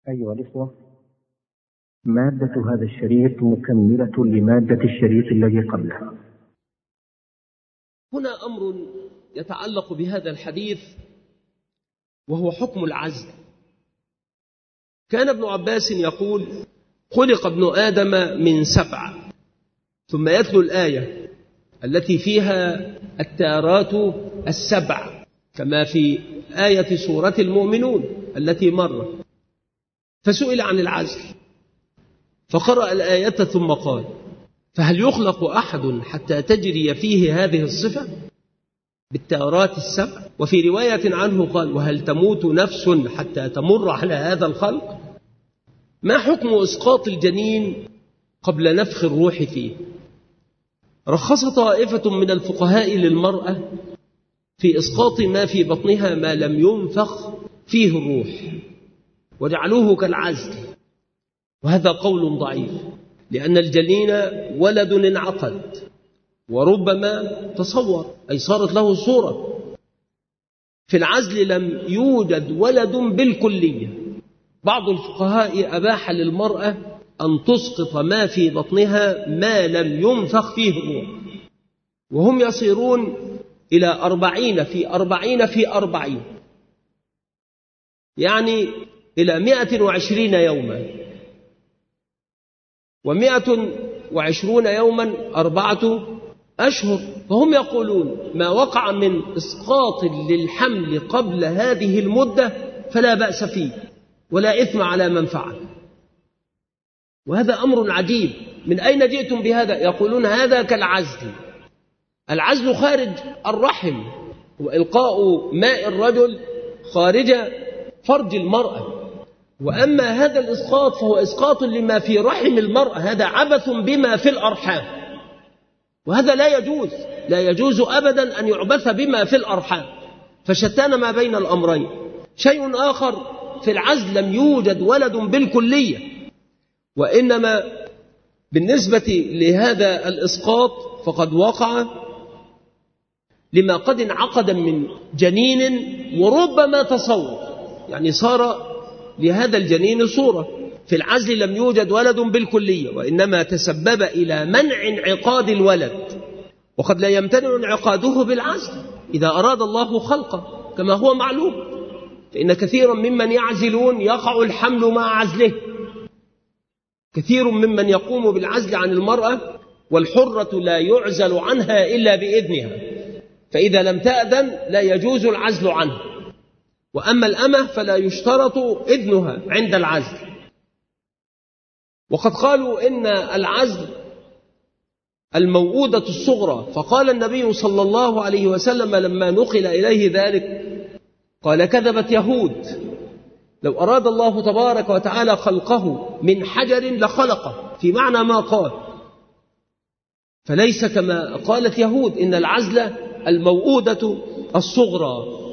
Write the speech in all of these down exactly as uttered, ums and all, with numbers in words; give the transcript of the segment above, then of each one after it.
أيها الإخوة، مادة هذا الشريط مكملة لمادة الشريط الذي قبله. هنا أمر يتعلق بهذا الحديث وهو حكم العزل. كان ابن عباس يقول: خلق ابن آدم من سبع، ثم يتلو الآية التي فيها التارات السبع كما في آية سورة المؤمنون التي مرت، فسئل عن العزل فقرأ الآية ثم قال: فهل يخلق أحد حتى تجري فيه هذه الصفة بالتارات السبع؟ وفي رواية عنه قال: وهل تموت نفس حتى تمر على هذا الخلق؟ ما حكم إسقاط الجنين قبل نفخ الروح فيه؟ رخص طائفة من الفقهاء للمرأة في إسقاط ما في بطنها ما لم ينفخ فيه الروح وجعلوه كالعزل، وهذا قول ضعيف، لأن الجنين ولد انعقد وربما تصور أي صارت له صورة. في العزل لم يوجد ولد بالكلية. بعض الفقهاء أباح للمرأة أن تسقط ما في بطنها ما لم ينفخ فيه الروح، وهم يصيرون إلى أربعين في أربعين في أربعين، يعني إلى مئة وعشرين يوما، ومئة وعشرون يوما أربعة أشهر. فهم يقولون ما وقع من إسقاط للحمل قبل هذه المدة فلا بأس فيه ولا إثم على من فعل. وهذا أمر عجيب، من أين جئتم بهذا؟ يقولون هذا كالعزل. العزل خارج الرحم، وإلقاء ماء الرجل خارج فرج المرأة، وأما هذا الإسقاط فهو إسقاط لما في رحم المرأة، هذا عبث بما في الأرحام، وهذا لا يجوز، لا يجوز أبدا أن يعبث بما في الأرحام، فشتان ما بين الأمرين. شيء آخر، في العزل لم يوجد ولد بالكلية، وإنما بالنسبة لهذا الإسقاط فقد وقع لما قد انعقد من جنين وربما تصور، يعني صار لهذا الجنين صورة. في العزل لم يوجد ولد بالكلية، وإنما تسبب إلى منع انعقاد الولد، وقد لا يمتنع انعقاده بالعزل إذا أراد الله خلقه كما هو معلوم، فإن كثيرا ممن يعزلون يقع الحمل مع عزله. كثير ممن يقوم بالعزل عن المرأة والحرة لا يعزل عنها إلا بإذنها، فإذا لم تأذن لا يجوز العزل عنها، وأما الأمة فلا يشترط إذنها عند العزل. وقد قالوا إن العزل الموؤودة الصغرى، فقال النبي صلى الله عليه وسلم لما نقل إليه ذلك قال: كذبت يهود، لو أراد الله تبارك وتعالى خلقه من حجر لخلقه، في معنى ما قال، فليس كما قالت يهود إن العزل الموؤودة الصغرى.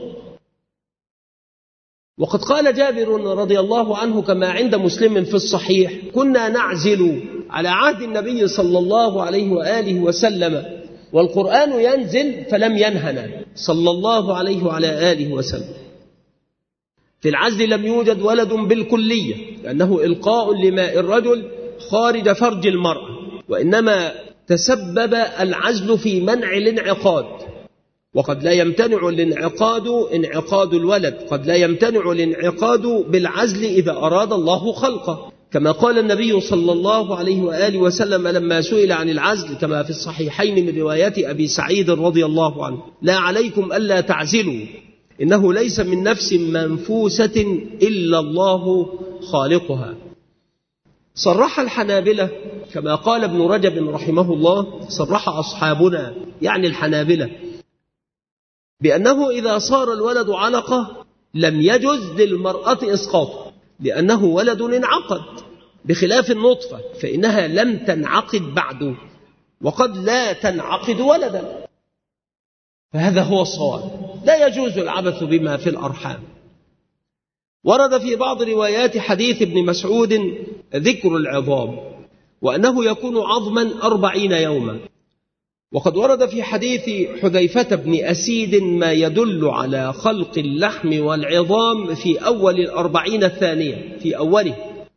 وقد قال جابر رضي الله عنه كما عند مسلم في الصحيح: كنا نعزل على عهد النبي صلى الله عليه وآله وسلم والقرآن ينزل فلم ينهنا صلى الله عليه وعلى آله وسلم. في العزل لم يوجد ولد بالكلية، لأنه إلقاء لماء الرجل خارج فرج المرأة، وإنما تسبب العزل في منع الانعقاد، وقد لا يمتنع الانعقاد انعقاد الولد، قد لا يمتنع الانعقاد بالعزل إذا أراد الله خلقه، كما قال النبي صلى الله عليه وآله وسلم لما سئل عن العزل كما في الصحيحين من رواية أبي سعيد رضي الله عنه: لا عليكم ألا تعزلوا، إنه ليس من نفس منفوسة إلا الله خالقها. صرح الحنابلة كما قال ابن رجب رحمه الله، صرح أصحابنا يعني الحنابلة بأنه إذا صار الولد علقة لم يجز للمرأة إسقاطه، لأنه ولد انعقد، بخلاف النطفة فإنها لم تنعقد بعد، وقد لا تنعقد ولدا، فهذا هو الصواب، لا يجوز العبث بما في الأرحام. ورد في بعض روايات حديث ابن مسعود ذكر العظام، وأنه يكون عظما أربعين يوما، وقد ورد في حديث حذيفة بن أسيد ما يدل على خلق اللحم والعظام في أول الأربعين الثانية في أوله.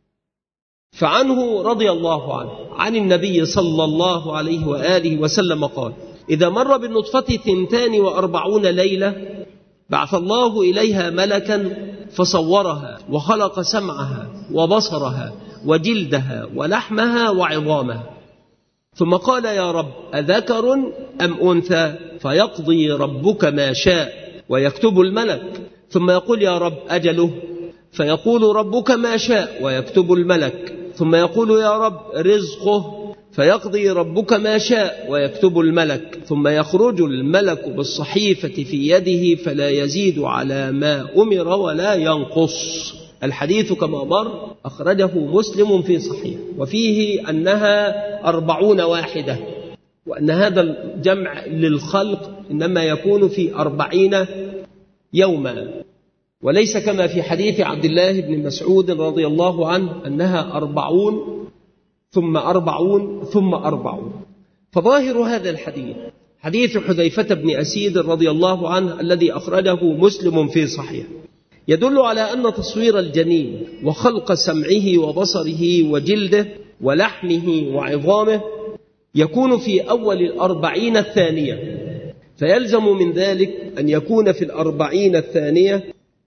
فعنه رضي الله عنه عن النبي صلى الله عليه وآله وسلم قال: إذا مر بالنطفة ثنتان وأربعون ليلة بعث الله إليها ملكا فصورها وخلق سمعها وبصرها وجلدها ولحمها وعظامها، ثم قال: يا رب أذكر أم أنثى؟ فيقضي ربك ما شاء ويكتب الملك، ثم يقول: يا رب أجله؟ فيقول ربك ما شاء ويكتب الملك، ثم يقول: يا رب رزقه؟ فيقضي ربك ما شاء ويكتب الملك، ثم يخرج الملك بالصحيفة في يده فلا يزيد على ما أمر ولا ينقص. الحديث كما مر أخرجه مسلم في صحيح، وفيه أنها أربعون واحدة، وأن هذا الجمع للخلق إنما يكون في أربعين يوما، وليس كما في حديث عبد الله بن مسعود رضي الله عنه أنها أربعون ثم أربعون ثم أربعون. فظاهر هذا الحديث حديث حذيفة بن أسيد رضي الله عنه الذي أخرجه مسلم في صحيح يدل على أن تصوير الجنين وخلق سمعه وبصره وجلده ولحمه وعظامه يكون في أول الأربعين الثانية، فيلزم من ذلك أن يكون في الأربعين الثانية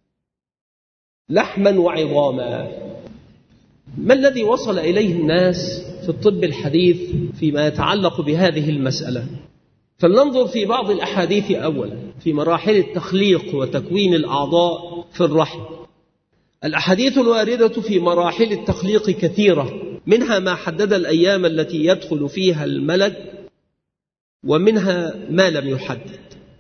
لحما وعظاما. ما الذي وصل إليه الناس في الطب الحديث فيما يتعلق بهذه المسألة؟ فلننظر في بعض الأحاديث أولا في مراحل التخليق وتكوين الأعضاء في الرحم. الأحاديث الواردة في مراحل التخليق كثيرة، منها ما حدد الأيام التي يدخل فيها الملك، ومنها ما لم يحدد.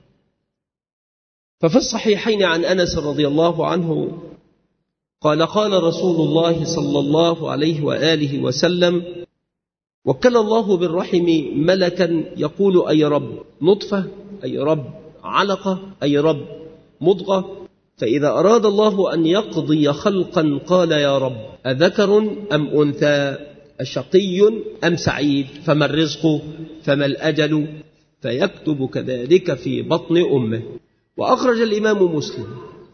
ففي الصحيحين عن أنس رضي الله عنه قال: قال رسول الله صلى الله عليه وآله وسلم: وكل الله بالرحم ملكا يقول: أي رب نطفة، أي رب علقة، أي رب مضغة، فإذا أراد الله أن يقضي خلقا قال: يا رب أذكر أم أنثى؟ أشقي أم سعيد؟ فما الرزق؟ فما الأجل؟ فيكتب كذلك في بطن أمه. وأخرج الإمام مسلم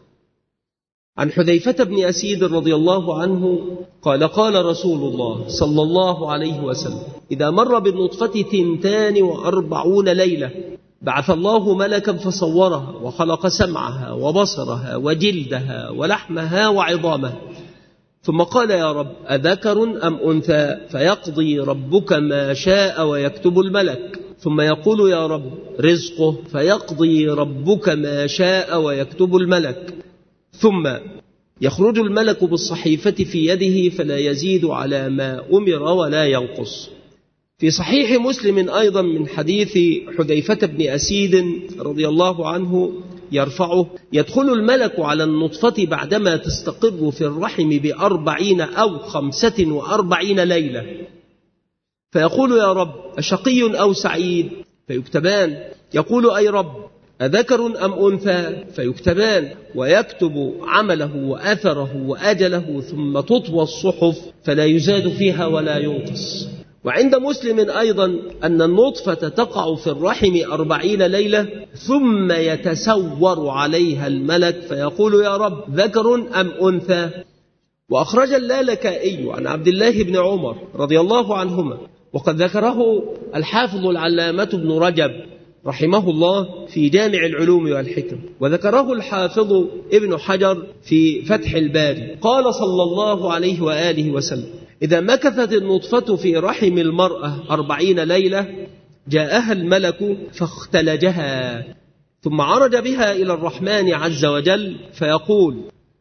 عن حذيفة بن أسيد رضي الله عنه قال: قال رسول الله صلى الله عليه وسلم: إذا مر بالنطفة ثنتان وأربعون ليلة بعث الله ملكا فصورها وخلق سمعها وبصرها وجلدها ولحمها وعظامها، ثم قال: يا رب أذكر أم أنثى؟ فيقضي ربك ما شاء ويكتب الملك، ثم يقول: يا رب رزقه؟ فيقضي ربك ما شاء ويكتب الملك، ثم يخرج الملك بالصحيفة في يده فلا يزيد على ما أمر ولا ينقص. في صحيح مسلم أيضا من حديث حذيفة بن أسيد رضي الله عنه يرفعه: يدخل الملك على النطفة بعدما تستقر في الرحم بأربعين أو خمسة وأربعين ليلة، فيقول: يا رب أشقي أو سعيد؟ فيكتبان. يقول: أي رب أذكر أم أنثى؟ فيكتبان، ويكتب عمله وأثره وأجله، ثم تطوى الصحف فلا يزاد فيها ولا ينقص. وعند مسلم أيضا أن النطفة تقع في الرحم أربعين ليلة ثم يتسور عليها الملك فيقول: يا رب ذكر أم أنثى؟ وأخرج اللالكائي عن عبد الله بن عمر رضي الله عنهما، وقد ذكره الحافظ العلامة ابن رجب رحمه الله في جامع العلوم والحكم، وذكره الحافظ ابن حجر في فتح الباري، قال صلى الله عليه وآله وسلم: إذا مكثت النطفة في رحم المرأة أربعين ليلة جاءها الملك فاختلجها، ثم عرج بها إلى الرحمن عز وجل فيقول: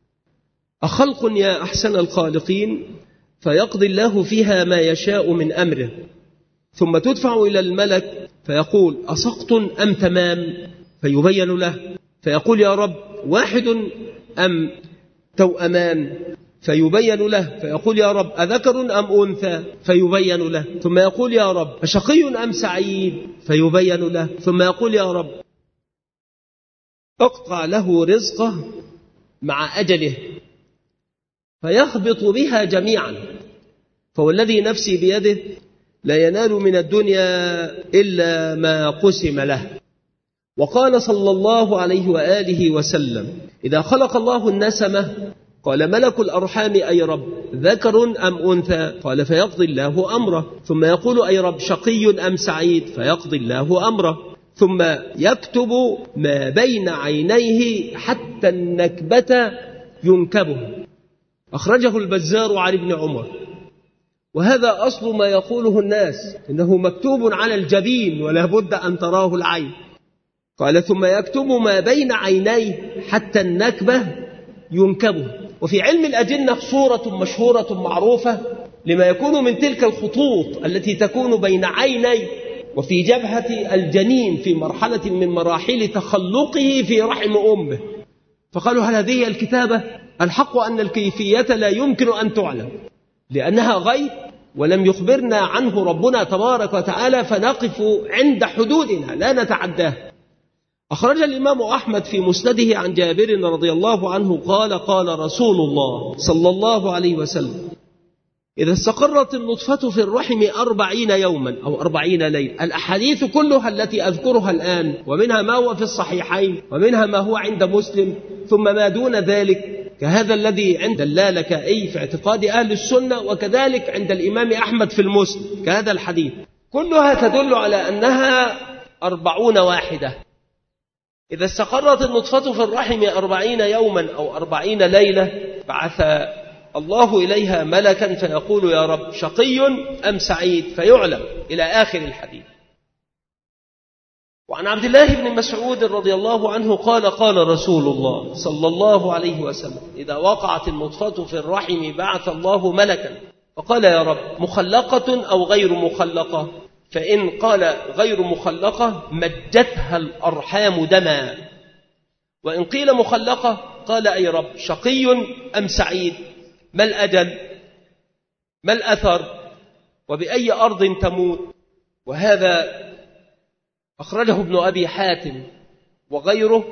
أخلق يا أحسن الخالقين؟ فيقضي الله فيها ما يشاء من أمره، ثم تدفع إلى الملك فيقول: أسقط أم تمام؟ فيبين له، فيقول: يا رب واحد أم توأمان؟ فيبين له، فيقول: يا رب أذكر أم أنثى؟ فيبين له، ثم يقول: يا رب أشقي أم سعيد؟ فيبين له، ثم يقول: يا رب اقطع له رزقه مع أجله، فيهبط بها جميعا. فوالذي نفسي بيده لا ينال من الدنيا إلا ما قسم له. وقال صلى الله عليه وآله وسلم: إذا خلق الله النسمة قال ملك الأرحام: أي رب، ذكر أم أنثى؟ قال: فيقضي الله أمره. ثم يقول: أي رب، شقي أم سعيد؟ فيقضي الله أمره. ثم يكتب ما بين عينيه حتى النكبة ينكبه. أخرجه البزار عن ابن عمر. وهذا أصل ما يقوله الناس، إنه مكتوب على الجبين ولا بد أن تراه العين. قال: ثم يكتب ما بين عينيه حتى النكبة ينكبه. وفي علم الأجنة صورة مشهورة معروفة لما يكون من تلك الخطوط التي تكون بين عيني وفي جبهة الجنين في مرحلة من مراحل تخلقه في رحم أمه. فقالوا: هل هذه الكتابة؟ الحق أن الكيفية لا يمكن أن تعلم، لأنها غيب ولم يخبرنا عنه ربنا تبارك وتعالى، فنقف عند حدودنا لا نتعداه. أخرج الإمام أحمد في مسنده عن جابر رضي الله عنه قال: قال رسول الله صلى الله عليه وسلم: إذا استقرت النطفة في الرحم أربعين يوما أو أربعين ليلة. الأحاديث كلها التي أذكرها الآن، ومنها ما هو في الصحيحين، ومنها ما هو عند مسلم، ثم ما دون ذلك كهذا الذي عند اللالكائي في اعتقاد أهل السنة، وكذلك عند الإمام أحمد في المسند كهذا الحديث، كلها تدل على أنها أربعون واحدة. إذا استقرت النطفة في الرحم أربعين يوما أو أربعين ليلة بعث الله إليها ملكا فيقول: يا رب، شقي أم سعيد؟ فيعلم، إلى آخر الحديث. وعن عبد الله بن مسعود رضي الله عنه قال: قال رسول الله صلى الله عليه وسلم: إذا وقعت النطفة في الرحم بعث الله ملكا فقال: يا رب، مخلقة أو غير مخلقة؟ فإن قال غير مخلقة مجتها الأرحام دما، وإن قيل مخلقة قال: أي رب، شقي أم سعيد؟ ما الأجل؟ ما الأثر؟ وبأي أرض تموت؟ وهذا أخرجه ابن أبي حاتم وغيره،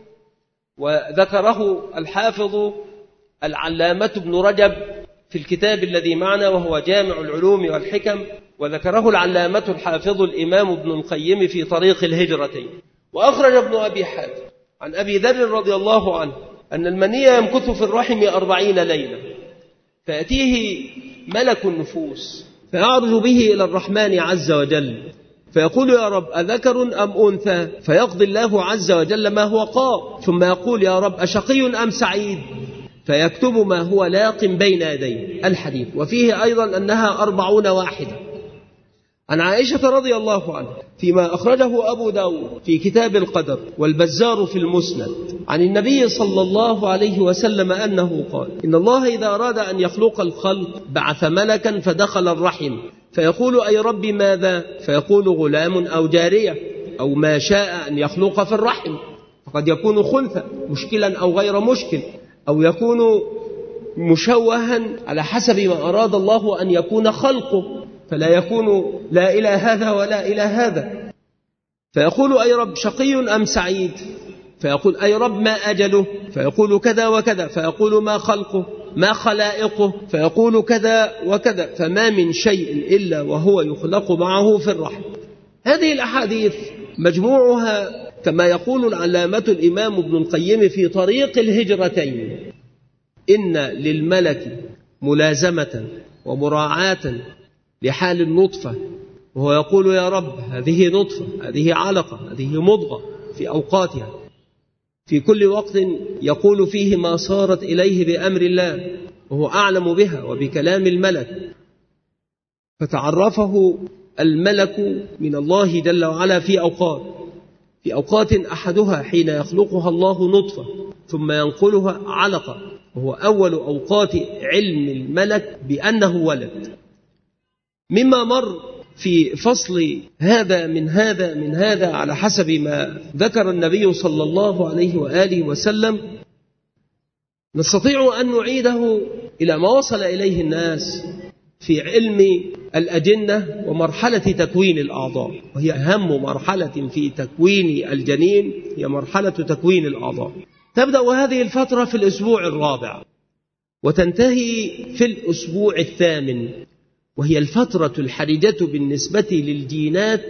وذكره الحافظ العلامة ابن رجب في الكتاب الذي معنا وهو جامع العلوم والحكم، وذكره العلامة الحافظ الإمام ابن القيم في طريق الهجرتين. وأخرج ابن أبي حاتم عن أبي ذر رضي الله عنه أن المني يمكث في الرحم أربعين ليلة، فيأتيه ملك النفوس فيعرج به إلى الرحمن عز وجل فيقول: يا رب، أذكر أم أنثى؟ فيقضي الله عز وجل ما هو قاض، ثم يقول: يا رب، أشقي أم سعيد؟ فيكتب ما هو لاق بين يديه. الحديث. وفيه أيضا أنها أربعون واحدة. عن عائشة رضي الله عنها فيما أخرجه أبو داود في كتاب القدر والبزار في المسند عن النبي صلى الله عليه وسلم أنه قال: إن الله إذا أراد أن يخلق الخلق بعث ملكا فدخل الرحم فيقول: أي رب، ماذا؟ فيقول: غلام أو جارية أو ما شاء أن يخلق في الرحم. فقد يكون خنثى مشكلا أو غير مشكل، أو يكون مشوها على حسب ما أراد الله أن يكون خلقه، فلا يكون لا إلى هذا ولا إلى هذا. فيقول: أي رب، شقي أم سعيد؟ فيقول: أي رب، ما أجله؟ فيقول: كذا وكذا. فيقول: ما خلقه؟ ما خلائقه؟ فيقول: كذا وكذا. فما من شيء إلا وهو يخلق معه في الرحم. هذه الأحاديث مجموعها كما يقول العلامة الإمام ابن القيم في طريق الهجرتين: إن للملك ملازمة ومراعاة لحال النطفة، وهو يقول: يا رب، هذه نطفة، هذه علقة، هذه مضغة، في أوقاتها، في كل وقت يقول فيه ما صارت إليه بأمر الله، وهو أعلم بها وبكلام الملك. فتعرفه الملك من الله جل وعلا في أوقات في أوقات أحدها حين يخلقها الله نطفة ثم ينقلها علقة، وهو أول أوقات علم الملك بأنه ولد. مما مر في فصل هذا من هذا من هذا على حسب ما ذكر النبي صلى الله عليه وآله وسلم، نستطيع أن نعيده إلى ما وصل إليه الناس في علم الأجنة ومرحلة تكوين الأعضاء، وهي أهم مرحلة في تكوين الجنين، هي مرحلة تكوين الأعضاء. تبدأ هذه الفترة في الأسبوع الرابع وتنتهي في الأسبوع الثامن، وهي الفترة الحرجة بالنسبة للجينات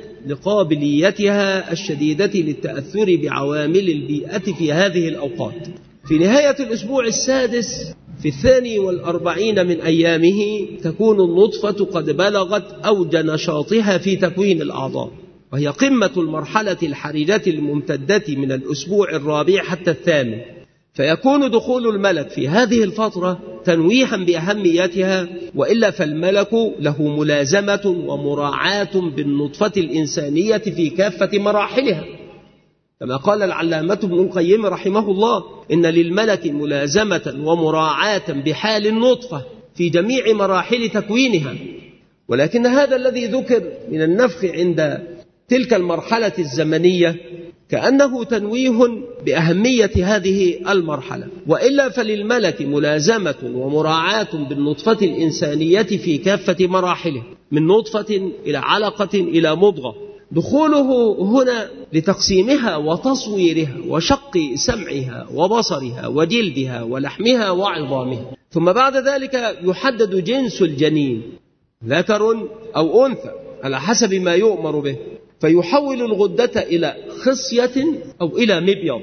لقابليتها الشديدة للتأثر بعوامل البيئة في هذه الأوقات. في نهاية الأسبوع السادس في الثاني والأربعين من أيامه تكون النطفة قد بلغت أوج نشاطها في تكوين الأعضاء، وهي قمة المرحلة الحرجة الممتدة من الأسبوع الرابع حتى الثامن، فيكون دخول الملك في هذه الفترة تنويها بأهميتها، وإلا فالملك له ملازمة ومراعاة بالنطفة الإنسانية في كافة مراحلها، كما قال العلامة ابن القيم رحمه الله: إن للملك ملازمة ومراعاة بحال النطفة في جميع مراحل تكوينها. ولكن هذا الذي ذكر من النفخ عند تلك المرحلة الزمنية كأنه تنويه بأهمية هذه المرحلة، وإلا فللملك ملازمة ومراعاة بالنطفة الإنسانية في كافة مراحله، من نطفة إلى علقة إلى مضغة. دخوله هنا لتقسيمها وتصويرها وشق سمعها وبصرها وجلدها ولحمها وعظامها، ثم بعد ذلك يحدد جنس الجنين ذكر أو أنثى على حسب ما يؤمر به، فيحول الغدة إلى خصية أو إلى مبيض،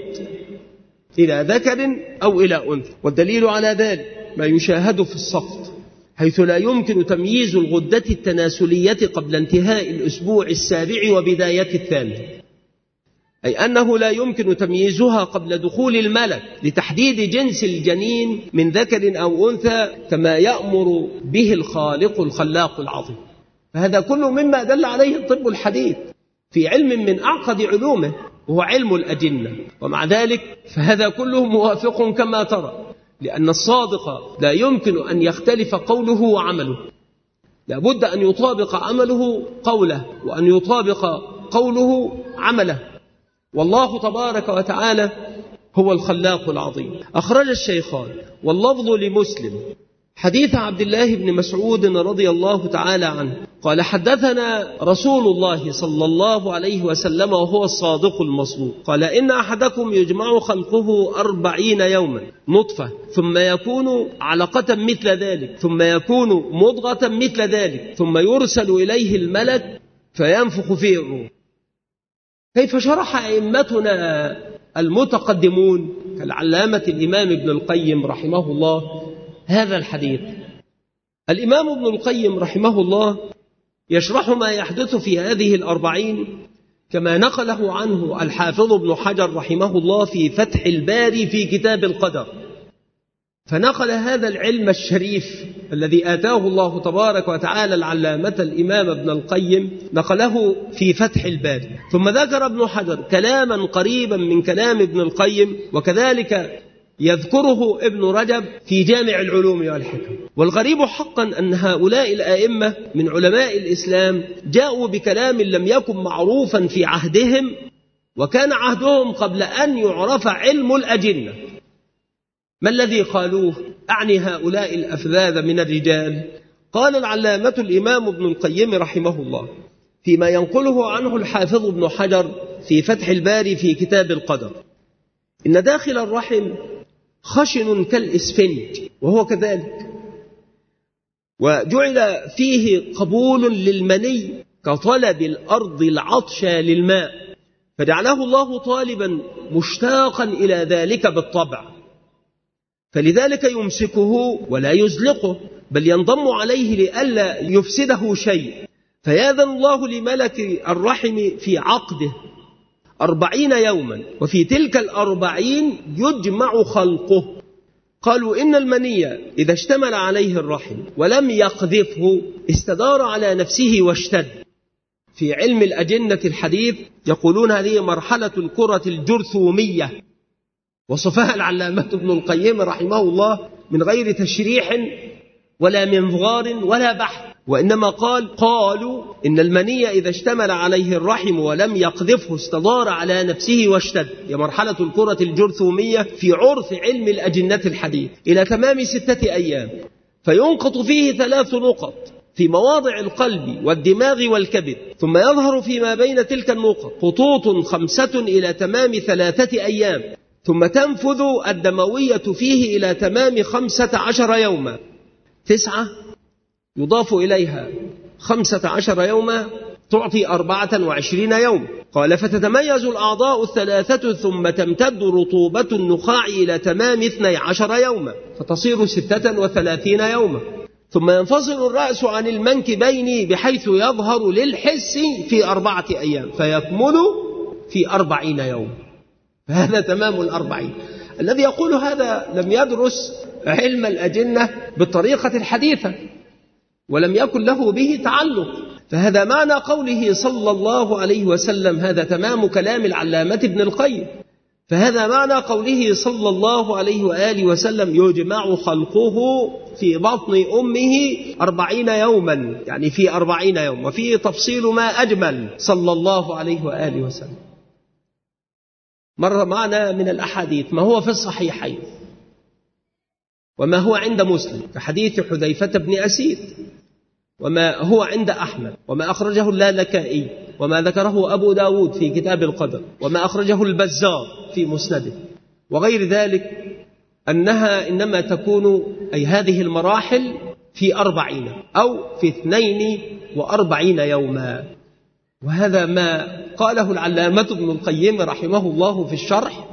إلى ذكر أو إلى أنثى. والدليل على ذلك ما يشاهد في الصفت، حيث لا يمكن تمييز الغدة التناسلية قبل انتهاء الأسبوع السابع وبداية الثامن، أي أنه لا يمكن تمييزها قبل دخول الملك لتحديد جنس الجنين من ذكر أو أنثى كما يأمر به الخالق الخلاق العظيم. فهذا كله مما دل عليه الطب الحديث في علم من أعقد علومه، وهو علم الأجنة. ومع ذلك فهذا كله موافق كما ترى، لأن الصادق لا يمكن أن يختلف قوله وعمله، لا بد أن يطابق عمله قوله وأن يطابق قوله عمله، والله تبارك وتعالى هو الخلاق العظيم. أخرج الشيخان واللفظ لمسلم حديث عبد الله بن مسعود رضي الله تعالى عنه قال: حدثنا رسول الله صلى الله عليه وسلم وهو الصادق المصدوق قال: إن أحدكم يجمع خلقه أربعين يوما نطفة، ثم يكون علقة مثل ذلك، ثم يكون مضغة مثل ذلك، ثم يرسل إليه الملك فينفخ فيه الروح. كيف شرح أئمتنا المتقدمون كالعلامة الإمام ابن القيم رحمه الله هذا الحديث؟ الإمام ابن القيم رحمه الله يشرح ما يحدث في هذه الأربعين كما نقله عنه الحافظ ابن حجر رحمه الله في فتح الباري في كتاب القدر، فنقل هذا العلم الشريف الذي آتاه الله تبارك وتعالى العلامة الإمام ابن القيم، نقله في فتح الباري. ثم ذكر ابن حجر كلاما قريبا من كلام ابن القيم، وكذلك يذكره ابن رجب في جامع العلوم والحكم. والغريب حقا أن هؤلاء الآئمة من علماء الإسلام جاءوا بكلام لم يكن معروفا في عهدهم، وكان عهدهم قبل أن يعرف علم الأجنة. ما الذي قالوه؟ أعني هؤلاء الأفذاذ من الرجال. قال العلامة الإمام ابن القيم رحمه الله فيما ينقله عنه الحافظ ابن حجر في فتح الباري في كتاب القدر: إن داخل الرحم خشن كالإسفنج، وهو كذلك، وجعل فيه قبول للمني كطلب الأرض العطش للماء، فجعله الله طالبا مشتاقا إلى ذلك بالطبع، فلذلك يمسكه ولا يزلقه، بل ينضم عليه لئلا يفسده شيء، فيأذن الله لملك الرحم في عقده أربعين يوما، وفي تلك الأربعين يجمع خلقه. قالوا إن المني إذا اشتمل عليه الرحم ولم يقذفه استدار على نفسه واشتد. في علم الأجنة الحديث يقولون هذه مرحلة الكرة الجرثومية، وصفها العلامة ابن القيم رحمه الله من غير تشريح ولا منظار ولا بحث، وإنما قال قالوا إن المني إذا اشتمل عليه الرحم ولم يقذفه استدار على نفسه واشتد، هي مرحلة الكرة الجرثومية في عرف علم الأجنة الحديث، إلى تمام ستة أيام، فينقط فيه ثلاث نقط في مواضع القلب والدماغ والكبد، ثم يظهر فيما بين تلك النقط خطوط خمسة إلى تمام ثلاثة أيام، ثم تنفذ الدموية فيه إلى تمام خمسة عشر يوما. تسعة يضاف إليها خمسة عشر يوما تعطي أربعة وعشرين يوم. قال فتتميز الأعضاء الثلاثة ثم تمتد رطوبة النخاع إلى تمام اثني عشر يوما فتصير ستة وثلاثين يوما. ثم ينفصل الرأس عن المنكبين بحيث يظهر للحس في أربعة أيام فيكمل في أربعين يوم. فهذا تمام الأربعين. الذي يقول هذا لم يدرس علم الأجنة بالطريقة الحديثة ولم يكن له به تعلق. فهذا معنى قوله صلى الله عليه وسلم هذا تمام كلام العلامة ابن القيم. فهذا معنى قوله صلى الله عليه وآله وسلم يجمع خلقه في بطن أمه أربعين يوما، يعني في أربعين يوم، وفيه تفصيل ما أجمل صلى الله عليه وآله وسلم. مر معنا من الأحاديث ما هو في الصحيحين وما هو عند مسلم كحديث حذيفة بن أسيد، وما هو عند أحمد، وما أخرجه اللالكائي، وما ذكره أبو داود في كتاب القدر، وما أخرجه البزار في مسنده، وغير ذلك، أنها إنما تكون أي هذه المراحل في أربعين أو في اثنين وأربعين يوما. وهذا ما قاله العلامة ابن القيم رحمه الله في الشرح،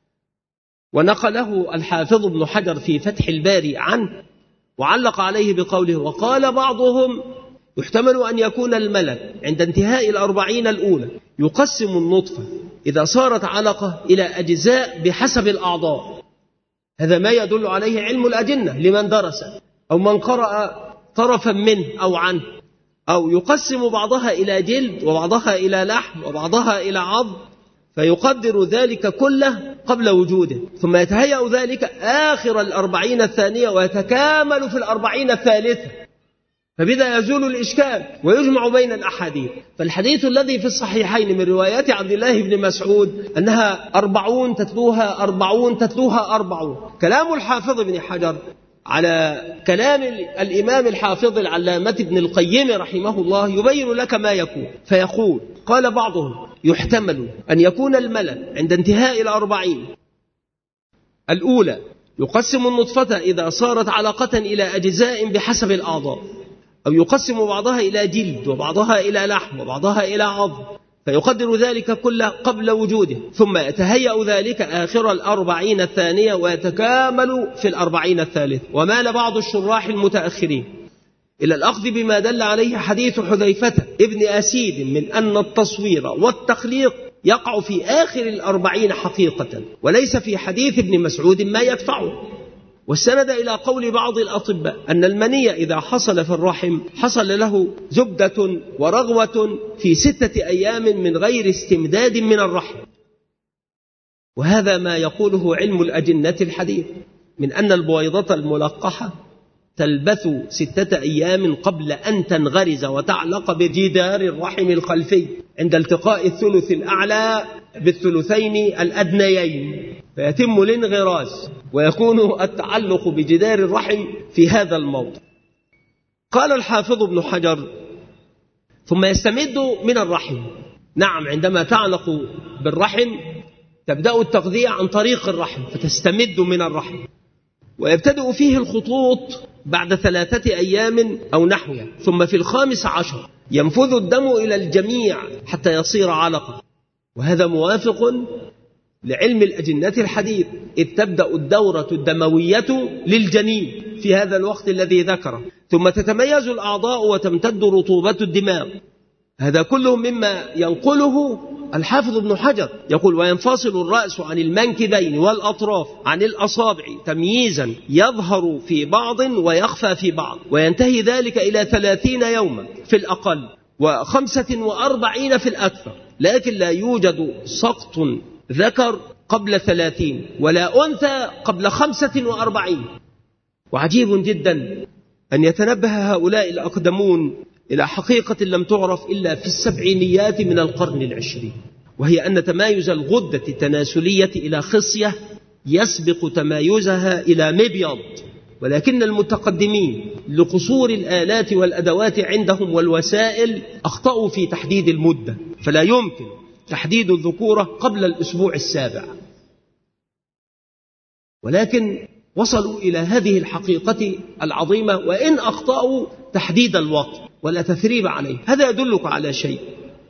ونقله الحافظ ابن حجر في فتح الباري عنه، وعلق عليه بقوله وقال بعضهم يحتمل أن يكون الملك عند انتهاء الأربعين الأولى يقسم النطفة إذا صارت علقة إلى أجزاء بحسب الأعضاء. هذا ما يدل عليه علم الأجنة لمن درس أو من قرأ طرفا منه أو عنه، أو يقسم بعضها إلى جلد وبعضها إلى لحم وبعضها إلى عظم فيقدر ذلك كله قبل وجوده، ثم يتهيأ ذلك آخر الأربعين الثانية ويتكامل في الأربعين الثالثة، فبذا يزول الإشكال ويجمع بين الأحاديث. فالحديث الذي في الصحيحين من روايات عبد الله بن مسعود أنها أربعون تتلوها أربعون تتلوها أربعون، كلام الحافظ بن حجر على كلام الإمام الحافظ العلامة ابن القيم رحمه الله يبين لك ما يكون. فيقول قال بعضهم يحتمل أن يكون الملك عند انتهاء الأربعين الأولى يقسم النطفة إذا صارت علقة إلى أجزاء بحسب الأعضاء، أو يقسم بعضها إلى جلد وبعضها إلى لحم وبعضها إلى عظم فيقدر ذلك كله قبل وجوده، ثم يتهيأ ذلك آخر الأربعين الثانية ويتكامل في الأربعين الثالث. ومال بعض الشراح المتأخرين إلى الأخذ بما دل عليه حديث حذيفة ابن أسيد من أن التصوير والتخليق يقع في آخر الأربعين حقيقة، وليس في حديث ابن مسعود ما يدفعه. واستند إلى قول بعض الأطباء أن المني إذا حصل في الرحم حصل له زبدة ورغوة في ستة أيام من غير استمداد من الرحم. وهذا ما يقوله علم الأجنة الحديث من أن البويضة الملقحة تلبث ستة أيام قبل أن تنغرز وتعلق بجدار الرحم الخلفي عند التقاء الثلث الأعلى بالثلثين الأدنيين، فيتم الانغراس ويكون التعلق بجدار الرحم في هذا الموضع. قال الحافظ ابن حجر ثم يستمد من الرحم. نعم، عندما تعلق بالرحم تبدأ التغذية عن طريق الرحم فتستمد من الرحم، ويبتدأ فيه الخطوط بعد ثلاثة أيام أو نحوها، ثم في الخامس عشر ينفذ الدم إلى الجميع حتى يصير علقة. وهذا موافق لعلم الأجنة الحديث، إذ تبدأ الدورة الدموية للجنين في هذا الوقت الذي ذكره، ثم تتميز الأعضاء وتمتد رطوبة الدماغ. هذا كله مما ينقله الحافظ ابن حجر، يقول وينفصل الرأس عن المنكبين والأطراف عن الأصابع تمييزا يظهر في بعض ويخفى في بعض، وينتهي ذلك إلى ثلاثين يوما في الأقل وخمسة وأربعين في الأكثر، لكن لا يوجد سقط ذكر قبل ثلاثين ولا أنثى قبل خمسة وأربعين. وعجيب جدا أن يتنبه هؤلاء الأقدمون إلى حقيقة لم تعرف إلا في السبعينيات من القرن العشرين، وهي أن تمايز الغدة التناسلية إلى خصية يسبق تمايزها إلى مبيض، ولكن المتقدمين لقصور الآلات والأدوات عندهم والوسائل أخطأوا في تحديد المدة، فلا يمكن تحديد الذكورة قبل الأسبوع السابع، ولكن وصلوا إلى هذه الحقيقة العظيمة وإن أخطأوا تحديد الوقت. ولا تثريب عليه. هذا يدلك على شيء،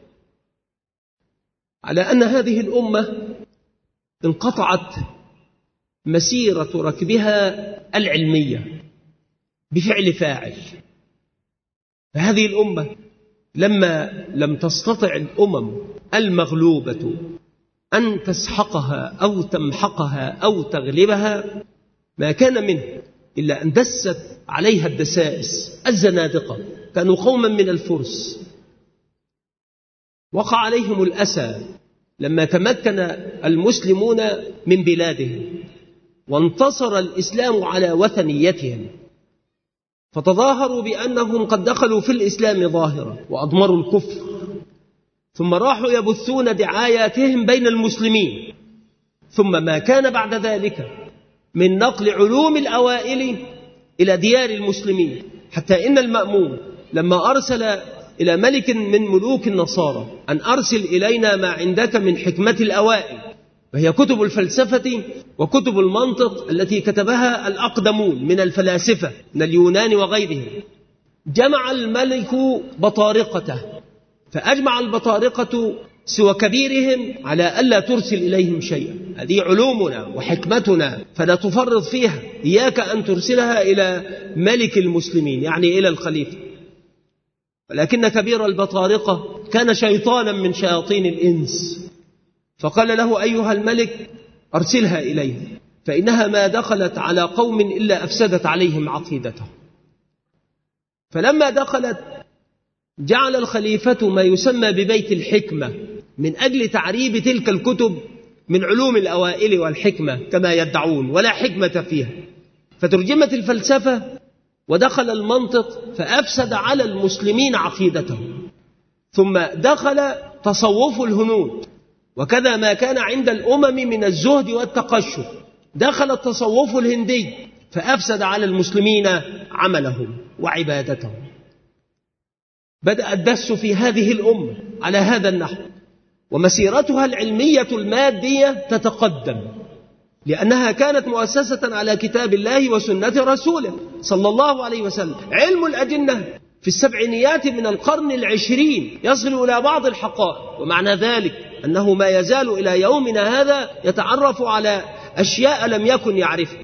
على أن هذه الأمة انقطعت مسيرة ركبها العلمية بفعل فاعل. فهذه الأمة لما لم تستطع الأمم المغلوبة أن تسحقها أو تمحقها أو تغلبها، ما كان منه إلا أن دست عليها الدسائس الزنادقة. كانوا قوما من الفرس، وقع عليهم الأسى لما تمكن المسلمون من بلادهم وانتصر الإسلام على وثنيتهم، فتظاهروا بأنهم قد دخلوا في الإسلام ظاهرة وأضمروا الكفر، ثم راحوا يبثون دعاياتهم بين المسلمين. ثم ما كان بعد ذلك من نقل علوم الأوائل إلى ديار المسلمين، حتى إن المأمون لما أرسل إلى ملك من ملوك النصارى أن أرسل إلينا ما عندك من حكمة الأوائل، وهي كتب الفلسفة وكتب المنطق التي كتبها الأقدمون من الفلاسفة من اليونان وغيرهم، جمع الملك بطارقته، فأجمع البطارقة سوى كبيرهم على ألا ترسل إليهم شيئا. هذه علومنا وحكمتنا فلا تفرط فيها، إياك أن ترسلها إلى ملك المسلمين، يعني إلى الخليفة. ولكن كبير البطارقة كان شيطانا من شياطين الإنس، فقال له: أيها الملك أرسلها إليهم، فإنها ما دخلت على قوم إلا أفسدت عليهم عقيدتهم. فلما دخلت جعل الخليفة ما يسمى ببيت الحكمة من أجل تعريب تلك الكتب من علوم الأوائل والحكمة كما يدعون، ولا حكمة فيها. فترجمت الفلسفة ودخل المنطق فأفسد على المسلمين عقيدتهم. ثم دخل تصوف الهنود، وكذا ما كان عند الأمم من الزهد والتقشف، دخل التصوف الهندي فأفسد على المسلمين عملهم وعبادتهم. بدأ الدس في هذه الأمة على هذا النحو، ومسيرتها العلمية المادية تتقدم، لأنها كانت مؤسسة على كتاب الله وسنة رسوله صلى الله عليه وسلم. علم الأجنة في السبعينيات من القرن العشرين يصل إلى بعض الحقائق، ومعنى ذلك أنه ما يزال إلى يومنا هذا يتعرف على أشياء لم يكن يعرفها.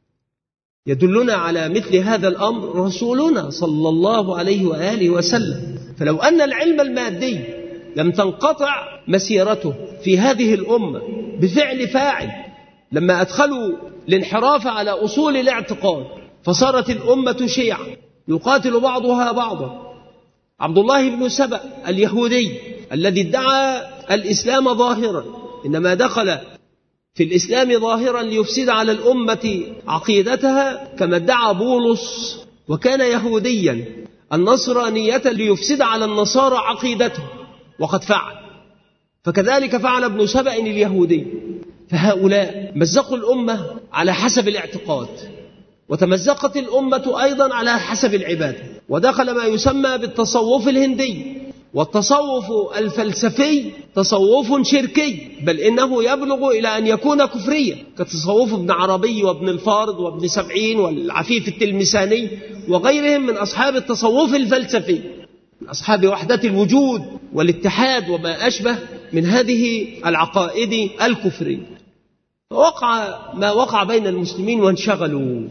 يدلنا على مثل هذا الأمر رسولنا صلى الله عليه وآله وسلم. فلو أن العلم المادي لم تنقطع مسيرته في هذه الأمة بفعل فاعل، لما أدخلوا الانحراف على أصول الاعتقاد فصارت الأمة شيعا يقاتل بعضها بعضا. عبد الله بن سبأ اليهودي الذي ادعى الإسلام ظاهرا، إنما دخل في الإسلام ظاهرا ليفسد على الأمة عقيدتها، كما ادعى بولس وكان يهوديا النصرانية ليفسد على النصارى عقيدته، وقد فعل. فكذلك فعل ابن سبأ اليهودي. فهؤلاء مزقوا الأمة على حسب الاعتقاد، وتمزقت الأمة أيضا على حسب العبادة، ودخل ما يسمى بالتصوف الهندي. والتصوف الفلسفي تصوف شركي، بل إنه يبلغ إلى أن يكون كفريا، كتصوف ابن عربي وابن الفارض وابن سبعين والعفيف التلمساني وغيرهم من أصحاب التصوف الفلسفي، من أصحاب وحدة الوجود والاتحاد وما أشبه من هذه العقائد الكفرية. فوقع ما وقع بين المسلمين وانشغلوا.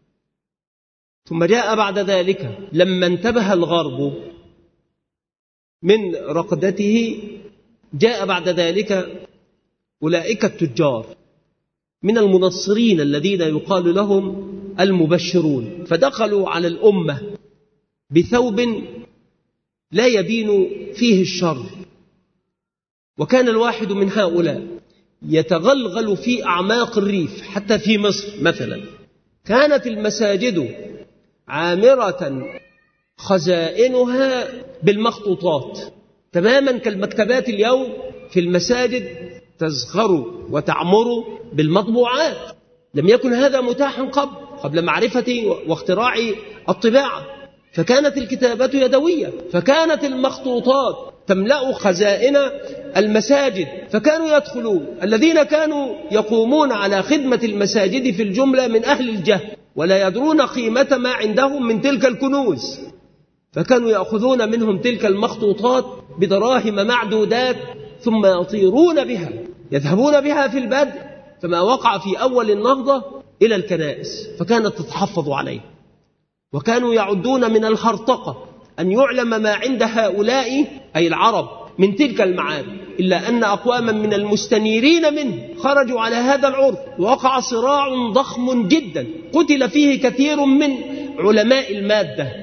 ثم جاء بعد ذلك لما انتبه الغرب من رقدته، جاء بعد ذلك أولئك التجار من المنصرين الذين يقال لهم المبشرون، فدخلوا على الأمة بثوب لا يبين فيه الشر. وكان الواحد من هؤلاء يتغلغل في أعماق الريف، حتى في مصر مثلا كانت المساجد عامرة خزائنها بالمخطوطات تماما كالمكتبات اليوم. في المساجد تزخر وتعمر بالمطبوعات، لم يكن هذا متاحا قبل قبل معرفة واختراع الطباعة، فكانت الكتابة يدوية، فكانت المخطوطات تملأ خزائن المساجد. فكانوا يدخلون الذين كانوا يقومون على خدمة المساجد في الجملة من أهل الجهل، ولا يدرون قيمة ما عندهم من تلك الكنوز، فكانوا يأخذون منهم تلك المخطوطات بدراهم معدودات ثم يطيرون بها، يذهبون بها في البدء فما وقع في أول النهضة إلى الكنائس، فكانت تتحفظ عليه. وكانوا يعدون من الهرطقة أن يعلم ما عند هؤلاء أي العرب من تلك المعاني، إلا أن أقواما من المستنيرين منه خرجوا على هذا العرف، ووقع صراع ضخم جدا قتل فيه كثير من علماء المادة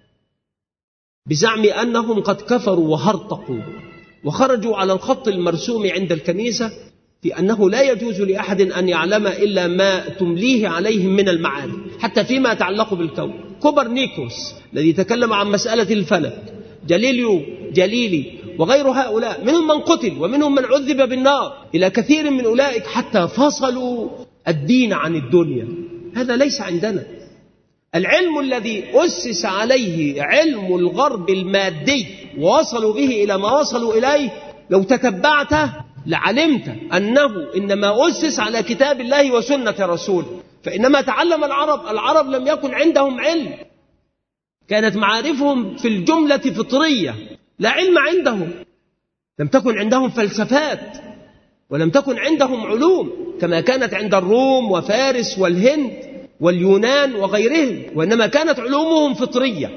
بزعم أنهم قد كفروا وهرطقوا، وخرجوا على الخط المرسوم عند الكنيسة في أنه لا يجوز لأحد أن يعلم إلا ما تمليه عليهم من المعاني، حتى فيما يتعلق بالكون. كوبرنيكوس الذي تكلم عن مسألة الفلك، جاليليو جاليلي وغير هؤلاء، منهم من قتل ومنهم من عذب بالنار، إلى كثير من أولئك حتى فصلوا الدين عن الدنيا. هذا ليس عندنا. العلم الذي أسس عليه علم الغرب المادي ووصلوا به إلى ما وصلوا إليه، لو تتبعته لعلمت أنه إنما أسس على كتاب الله وسنة رسوله. فإنما تعلم العرب، العرب لم يكن عندهم علم، كانت معارفهم في الجملة فطرية، لا علم عندهم، لم تكن عندهم فلسفات ولم تكن عندهم علوم كما كانت عند الروم وفارس والهند واليونان وغيرهم، وإنما كانت علومهم فطرية،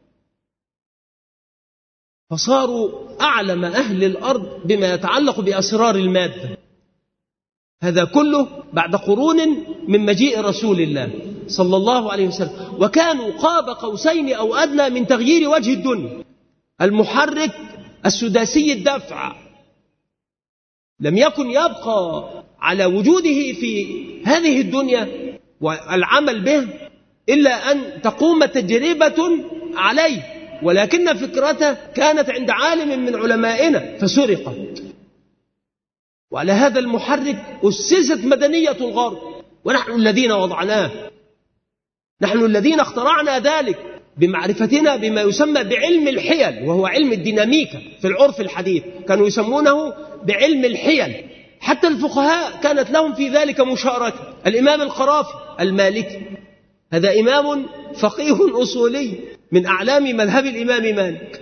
فصاروا أعلم أهل الأرض بما يتعلق بأسرار المادة. هذا كله بعد قرون من مجيء رسول الله صلى الله عليه وسلم، وكانوا قاب قوسين أو أدنى من تغيير وجه الدنيا. المحرك السداسي الدفع لم يكن يبقى على وجوده في هذه الدنيا والعمل به إلا أن تقوم تجربة عليه، ولكن فكرته كانت عند عالم من علمائنا فسرقت. وعلى هذا المحرك أسست مدنية الغرب، ونحن الذين وضعناه، نحن الذين اخترعنا ذلك بمعرفتنا بما يسمى بعلم الحيل، وهو علم الديناميكا في العرف الحديث، كانوا يسمونه بعلم الحيل. حتى الفقهاء كانت لهم في ذلك مشاركة. الإمام القرافي المالكي هذا إمام فقيه أصولي من أعلام مذهب الإمام مالك،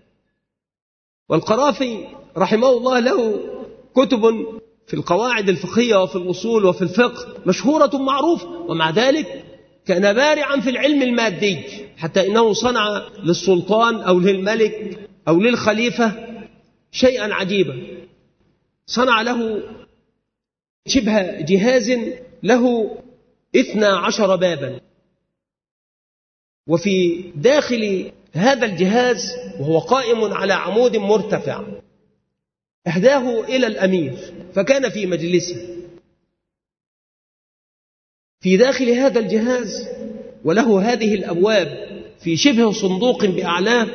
والقرافي رحمه الله له كتب في القواعد الفقهية وفي الأصول وفي الفقه مشهورة معروفة، ومع ذلك كان بارعا في العلم المادي، حتى إنه صنع للسلطان أو للملك أو للخليفة شيئا عجيبا، صنع له شبه جهاز له اثنى عشر بابا، وفي داخل هذا الجهاز وهو قائم على عمود مرتفع أهداه إلى الأمير، فكان في مجلسه في داخل هذا الجهاز وله هذه الأبواب في شبه صندوق بأعلاه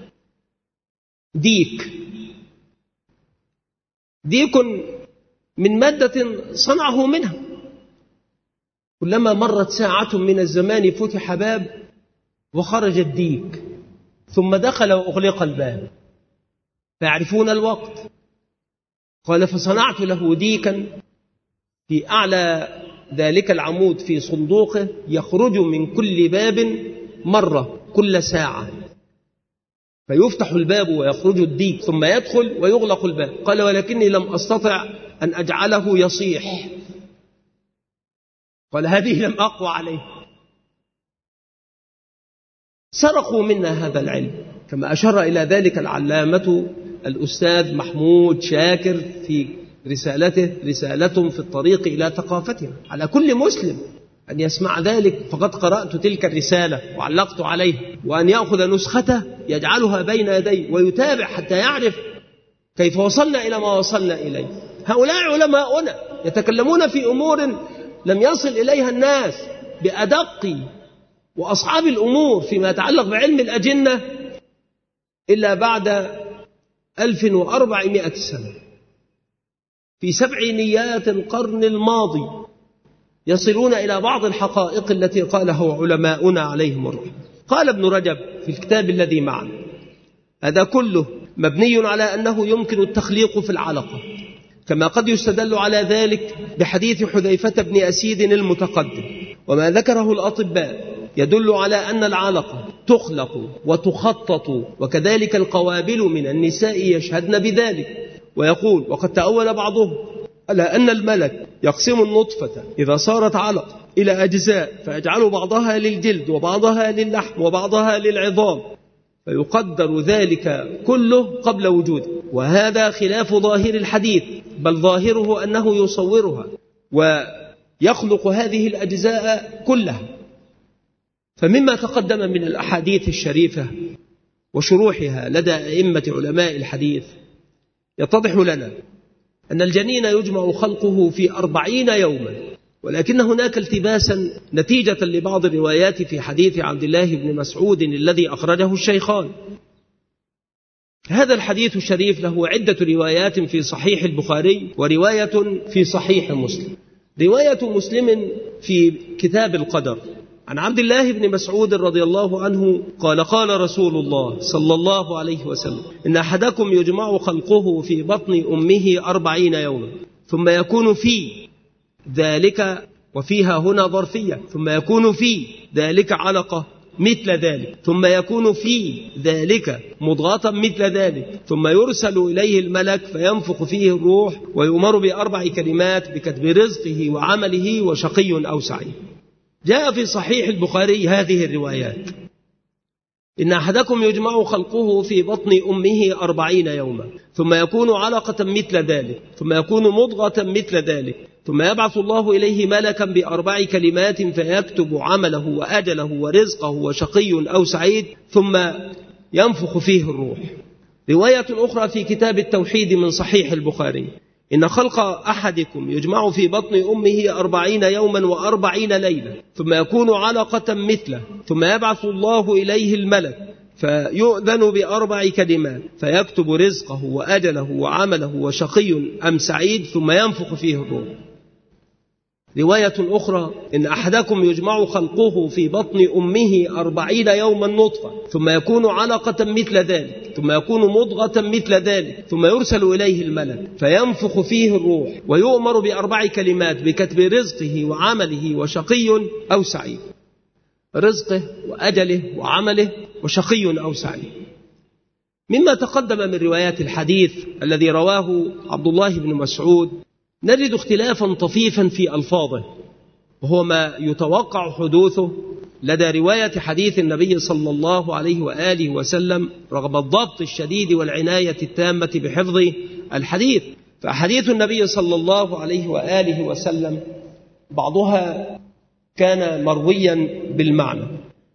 ديك ديك من مادة صنعه منها. كلما مرت ساعة من الزمان فتح باب وخرج الديك، ثم دخل وأغلق الباب، فيعرفون الوقت. قال فصنعت له ديكا في أعلى ذلك العمود في صندوقه يخرج من كل باب مرة كل ساعة، فيفتح الباب ويخرج الديك ثم يدخل ويغلق الباب. قال ولكني لم أستطع أن أجعله يصيح. قال هذه لم أقوى عليه. سرقوا منا هذا العلم، كما أشار إلى ذلك العلامة الأستاذ محمود شاكر في رسالته رسالة في الطريق إلى ثقافتنا. على كل مسلم أن يسمع ذلك، فقد قرأت تلك الرسالة وعلقت عليه، وأن يأخذ نسخته يجعلها بين يديه ويتابع حتى يعرف كيف وصلنا إلى ما وصلنا إليه. هؤلاء علماؤنا يتكلمون في أمور لم يصل إليها الناس بأدق وأصعب الأمور فيما يتعلق بعلم الأجنة إلا بعد ألف وأربعمائة سنة، في سبعينيات القرن الماضي يصلون إلى بعض الحقائق التي قالها علماؤنا عليهم الرحمة. قال ابن رجب في الكتاب الذي معنا هذا كله مبني على أنه يمكن التخليق في العلقة، كما قد يستدل على ذلك بحديث حذيفة بن أسيد المتقدم. وما ذكره الأطباء يدل على أن العلقة تخلق وتخطط، وكذلك القوابل من النساء يشهدن بذلك. ويقول: وقد تأول بعضهم على أن الملك يقسم النطفة إذا صارت علقة إلى أجزاء فيجعل بعضها للجلد وبعضها للحم وبعضها للعظام، فيقدر ذلك كله قبل وجوده، وهذا خلاف ظاهر الحديث، بل ظاهره أنه يصورها ويخلق هذه الأجزاء كلها. فمما تقدم من الأحاديث الشريفة وشروحها لدى أئمة علماء الحديث يتضح لنا أن الجنين يجمع خلقه في أربعين يوما، ولكن هناك التباسا نتيجة لبعض الروايات في حديث عبد الله بن مسعود الذي أخرجه الشيخان. هذا الحديث الشريف له عدة روايات في صحيح البخاري ورواية في صحيح مسلم. رواية مسلم في كتاب القدر عن عبد الله بن مسعود رضي الله عنه قال: قال رسول الله صلى الله عليه وسلم: إن أحدكم يجمع خلقه في بطن أمه أربعين يوما ثم يكون في ذلك، وفيها هنا ظرفية، ثم يكون في ذلك علقة مثل ذلك، ثم يكون في ذلك مضغة مثل ذلك، ثم يرسل إليه الملك فينفخ فيه الروح ويؤمر بأربع كلمات بكتب رزقه وعمله وشقي أو سعيد. جاء في صحيح البخاري هذه الروايات: إن أحدكم يجمع خلقه في بطن أمه أربعين يوما ثم يكون علقة مثل ذلك، ثم يكون مضغة مثل ذلك، ثم يبعث الله إليه ملكا بأربع كلمات فيكتب عمله وأجله ورزقه وشقي أو سعيد، ثم ينفخ فيه الروح. رواية أخرى في كتاب التوحيد من صحيح البخاري: إن خلق أحدكم يجمع في بطن أمه أربعين يوما وأربعين ليلة ثم يكون علقة مثله، ثم يبعث الله إليه الملك فيؤذن بأربع كلمات فيكتب رزقه وأجله وعمله وشقي أم سعيد، ثم ينفخ فيه الروح. رواية أخرى: إن أحدكم يجمع خلقه في بطن أمه أربعين يوما نطفة ثم يكون علقة مثل ذلك، ثم يكون مضغة مثل ذلك، ثم يرسل إليه الملك فينفخ فيه الروح ويؤمر بأربع كلمات بكتب رزقه وعمله وشقي أو سعيد. رزقه وأجله وعمله وشقي أو سعيد. مما تقدم من روايات الحديث الذي رواه عبد الله بن مسعود نجد اختلافا طفيفا في ألفاظه، وهو ما يتوقع حدوثه لدى رواية حديث النبي صلى الله عليه وآله وسلم رغم الضبط الشديد والعناية التامة بحفظ الحديث. فحديث النبي صلى الله عليه وآله وسلم بعضها كان مرويا بالمعنى،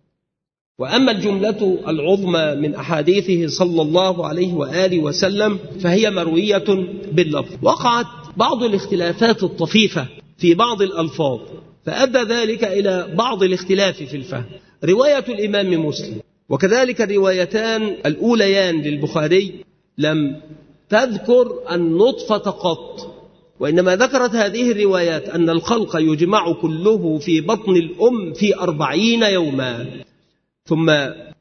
وأما الجملة العظمى من أحاديثه صلى الله عليه وآله وسلم فهي مروية باللفظ. وقعت بعض الاختلافات الطفيفة في بعض الألفاظ فأدى ذلك إلى بعض الاختلاف في الفهم. رواية الإمام مسلم وكذلك الروايتان الأوليان للبخاري لم تذكر النطفة قط، وإنما ذكرت هذه الروايات أن الخلق يجمع كله في بطن الأم في أربعين يوما، ثم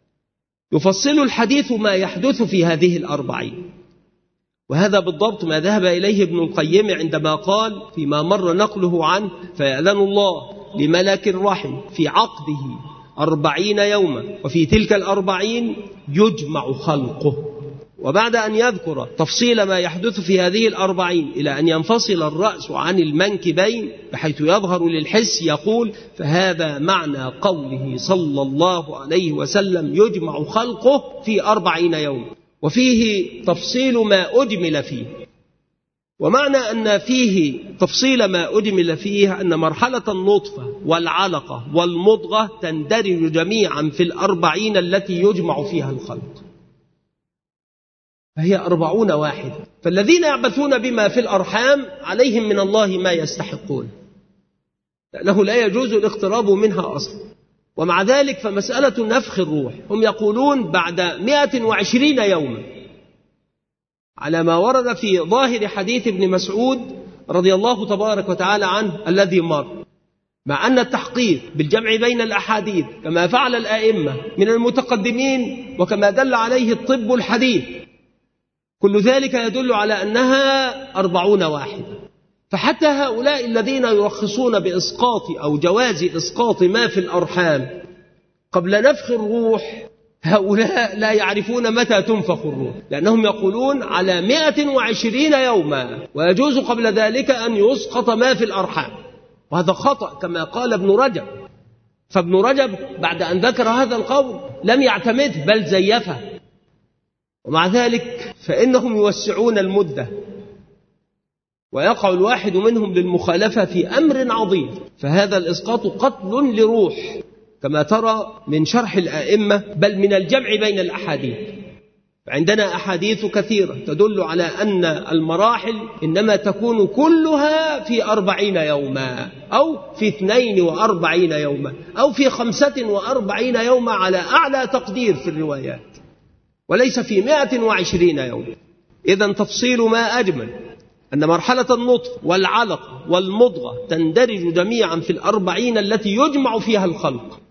يفصل الحديث ما يحدث في هذه الأربعين. وهذا بالضبط ما ذهب إليه ابن القيم عندما قال فيما مر نقله عنه: فيأذن الله لملك الرحم في عقده أربعين يوما وفي تلك الأربعين يجمع خلقه. وبعد أن يذكر تفصيل ما يحدث في هذه الأربعين إلى أن ينفصل الرأس عن المنكبين بحيث يظهر للحس يقول: فهذا معنى قوله صلى الله عليه وسلم يجمع خلقه في أربعين يوما، وفيه تفصيل ما أجمل فيه. ومعنى أن فيه تفصيل ما أجمل فيه أن مرحلة النطفة والعلقة والمضغة تندرج جميعا في الأربعين التي يجمع فيها الخلق، فهي أربعون واحد. فالذين يعبثون بما في الأرحام عليهم من الله ما يستحقون، لأنه لا يجوز الاقتراب منها أصلا. ومع ذلك فمسألة نفخ الروح هم يقولون بعد مئة وعشرين يوما على ما ورد في ظاهر حديث ابن مسعود رضي الله تبارك وتعالى عنه الذي مر، مع أن التحقيق بالجمع بين الأحاديث كما فعل الآئمة من المتقدمين وكما دل عليه الطب الحديث كل ذلك يدل على أنها أربعون واحدة. فحتى هؤلاء الذين يرخصون بإسقاط أو جواز إسقاط ما في الأرحام قبل نفخ الروح هؤلاء لا يعرفون متى تنفخ الروح، لأنهم يقولون على مئة وعشرين يوما، ويجوز قبل ذلك أن يسقط ما في الأرحام، وهذا خطأ كما قال ابن رجب. فابن رجب بعد أن ذكر هذا القول لم يعتمده بل زيفه، ومع ذلك فإنهم يوسعون المدة، ويقع الواحد منهم بالمخالفة في أمر عظيم. فهذا الإسقاط قتل لروح كما ترى من شرح الآئمة، بل من الجمع بين الأحاديث. عندنا أحاديث كثيرة تدل على أن المراحل إنما تكون كلها في أربعين يوما، أو في اثنين وأربعين يوما، أو في خمسة وأربعين يوما على أعلى تقدير في الروايات، وليس في مئة وعشرين يوما. إذن تفصيل ما أجمل أن مرحلة النطف والعلقة والمضغة تندرج جميعا في الأربعين التي يجمع فيها الخلق،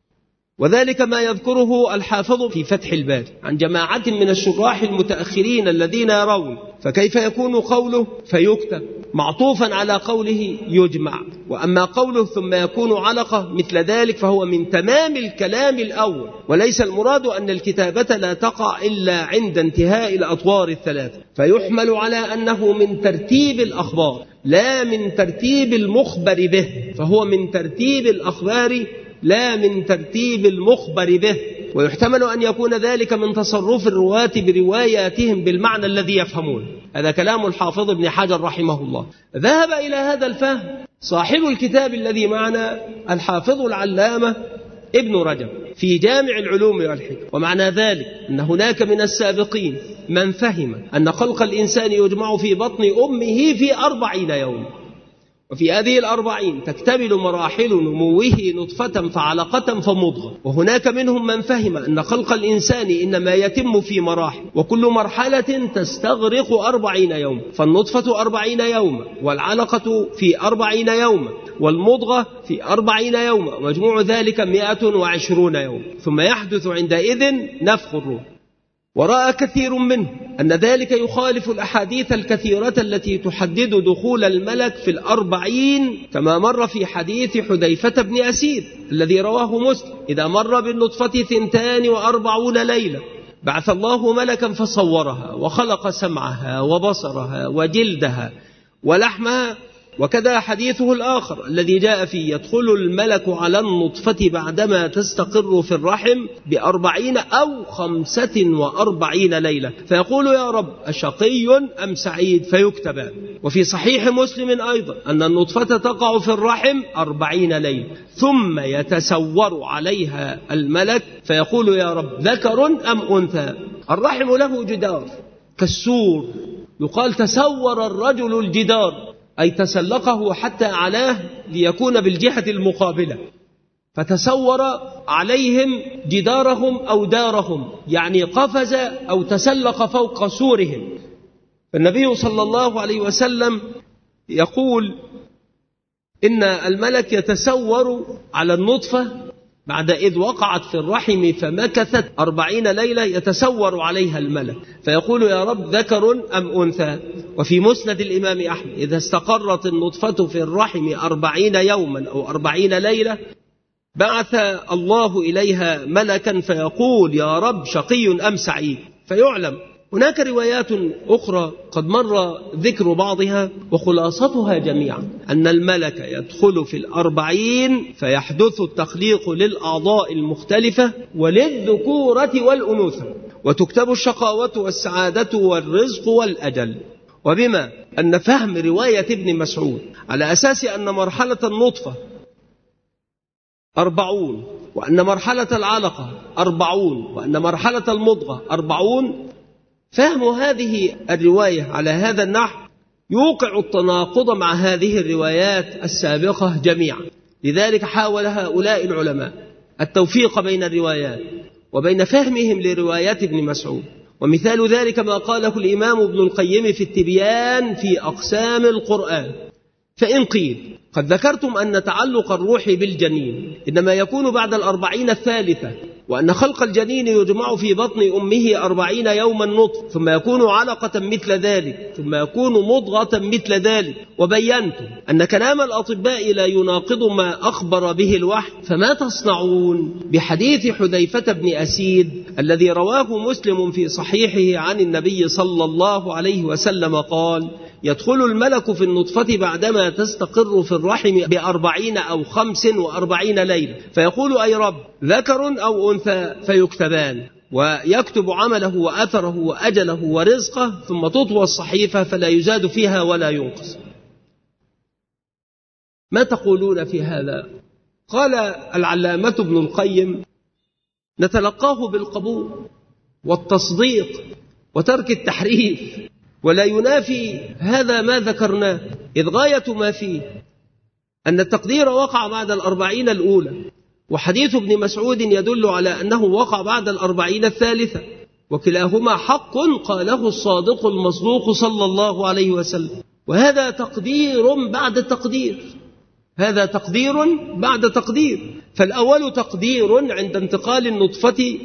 وذلك ما يذكره الحافظ في فتح الباري عن جماعة من الشراح المتأخرين الذين يرون فكيف يكون قوله فيكتب معطوفا على قوله يجمع، وأما قوله ثم يكون علقة مثل ذلك فهو من تمام الكلام الأول، وليس المراد أن الكتابة لا تقع إلا عند انتهاء الأطوار الثلاثة، فيحمل على أنه من ترتيب الأخبار لا من ترتيب المخبر به، فهو من ترتيب الأخبار لا من ترتيب المخبر به. ويحتمل أن يكون ذلك من تصرف الرواة برواياتهم بالمعنى الذي يفهمون. هذا كلام الحافظ ابن حجر رحمه الله. ذهب إلى هذا الفهم صاحب الكتاب الذي معنا الحافظ العلامة ابن رجب في جامع العلوم والحكم. ومعنى ذلك أن هناك من السابقين من فهم أن خلق الإنسان يجمع في بطن أمه في أربعين يوم، وفي هذه الأربعين تكتمل مراحل نموه نطفة فعلقة فمضغة. وهناك منهم من فهم أن خلق الإنسان إنما يتم في مراحل، وكل مرحلة تستغرق أربعين يوم، فالنطفة أربعين يوما، والعلقة في أربعين يوما، والمضغة في أربعين يوما، مجموع ذلك مئة وعشرون يوم، ثم يحدث عندئذ نفخ الروح. ورأى كثير منه أن ذلك يخالف الأحاديث الكثيرة التي تحدد دخول الملك في الأربعين، كما مر في حديث حذيفة بن أسيد الذي رواه مسلم: إذا مر بالنطفة ثنتان وأربعون ليلة بعث الله ملكا فصورها وخلق سمعها وبصرها وجلدها ولحمها. وكذا حديثه الآخر الذي جاء فيه: يدخل الملك على النطفة بعدما تستقر في الرحم بأربعين أو خمسة وأربعين ليلة، فيقول يا رب أشقي أم سعيد؟ فيكتبان. وفي صحيح مسلم أيضا أن النطفة تقع في الرحم أربعين ليلة، ثم يتسور عليها الملك فيقول يا رب ذكر أم أنثى؟ الرحم له جدار كالسور، يقال تسور الرجل الجدار، أي تسلقه حتى علاه ليكون بالجهة المقابلة، فتسور عليهم جدارهم أو دارهم، يعني قفز أو تسلق فوق سورهم. فالنبي صلى الله عليه وسلم يقول إن الملك يتسور على النطفة بعد إذ وقعت في الرحم فمكثت أربعين ليلة، يتسور عليها الملك فيقول يا رب ذكر أم أنثى؟ وفي مسند الإمام أحمد: إذا استقرت النطفة في الرحم أربعين يوما أو أربعين ليلة بعث الله إليها ملكا فيقول يا رب شقي أم سعيد؟ فيعلم. هناك روايات أخرى قد مر ذكر بعضها، وخلاصتها جميعا أن الملك يدخل في الأربعين فيحدث التخليق للأعضاء المختلفة وللذكورة والأنوثة، وتكتب الشقاوة والسعادة والرزق والأجل. وبما أن فهم رواية ابن مسعود على أساس أن مرحلة النطفة أربعون، وأن مرحلة العلقة أربعون، وأن مرحلة المضغة أربعون، فهم هذه الرواية على هذا النحو يوقع التناقض مع هذه الروايات السابقة جميعا. لذلك حاول هؤلاء العلماء التوفيق بين الروايات وبين فهمهم لروايات ابن مسعود. ومثال ذلك ما قاله الإمام ابن القيم في التبيان في أقسام القرآن: فإن قيل قد ذكرتم أن تعلق الروح بالجنين إنما يكون بعد الأربعين الثالثة وأن خلق الجنين يجمع في بطن أمه أربعين يوما نطفة ثم يكون علقة مثل ذلك ثم يكون مضغة مثل ذلك. وبينت أن كلام الأطباء لا يناقض ما أخبر به الوحي، فما تصنعون بحديث حذيفة بن أسيد الذي رواه مسلم في صحيحه عن النبي صلى الله عليه وسلم قال: يدخل الملك في النطفة بعدما تستقر في الرحم بأربعين أو خمس وأربعين ليلة فيقول: أي رب، ذكر أو أنثى؟ فيكتبان، ويكتب عمله وأثره وأجله ورزقه، ثم تطوى الصحيفة فلا يزاد فيها ولا ينقص. ما تقولون في هذا؟ قال العلامة ابن القيم: نتلقاه بالقبول والتصديق وترك التحريف، ولا ينافي هذا ما ذكرناه، إذ غاية ما فيه أن التقدير وقع بعد الأربعين الأولى، وحديث ابن مسعود يدل على أنه وقع بعد الأربعين الثالثة، وكلاهما حق قاله الصادق المصدوق صلى الله عليه وسلم. وهذا تقدير بعد تقدير، هذا تقدير بعد تقدير. فالأول تقدير عند انتقال النطفة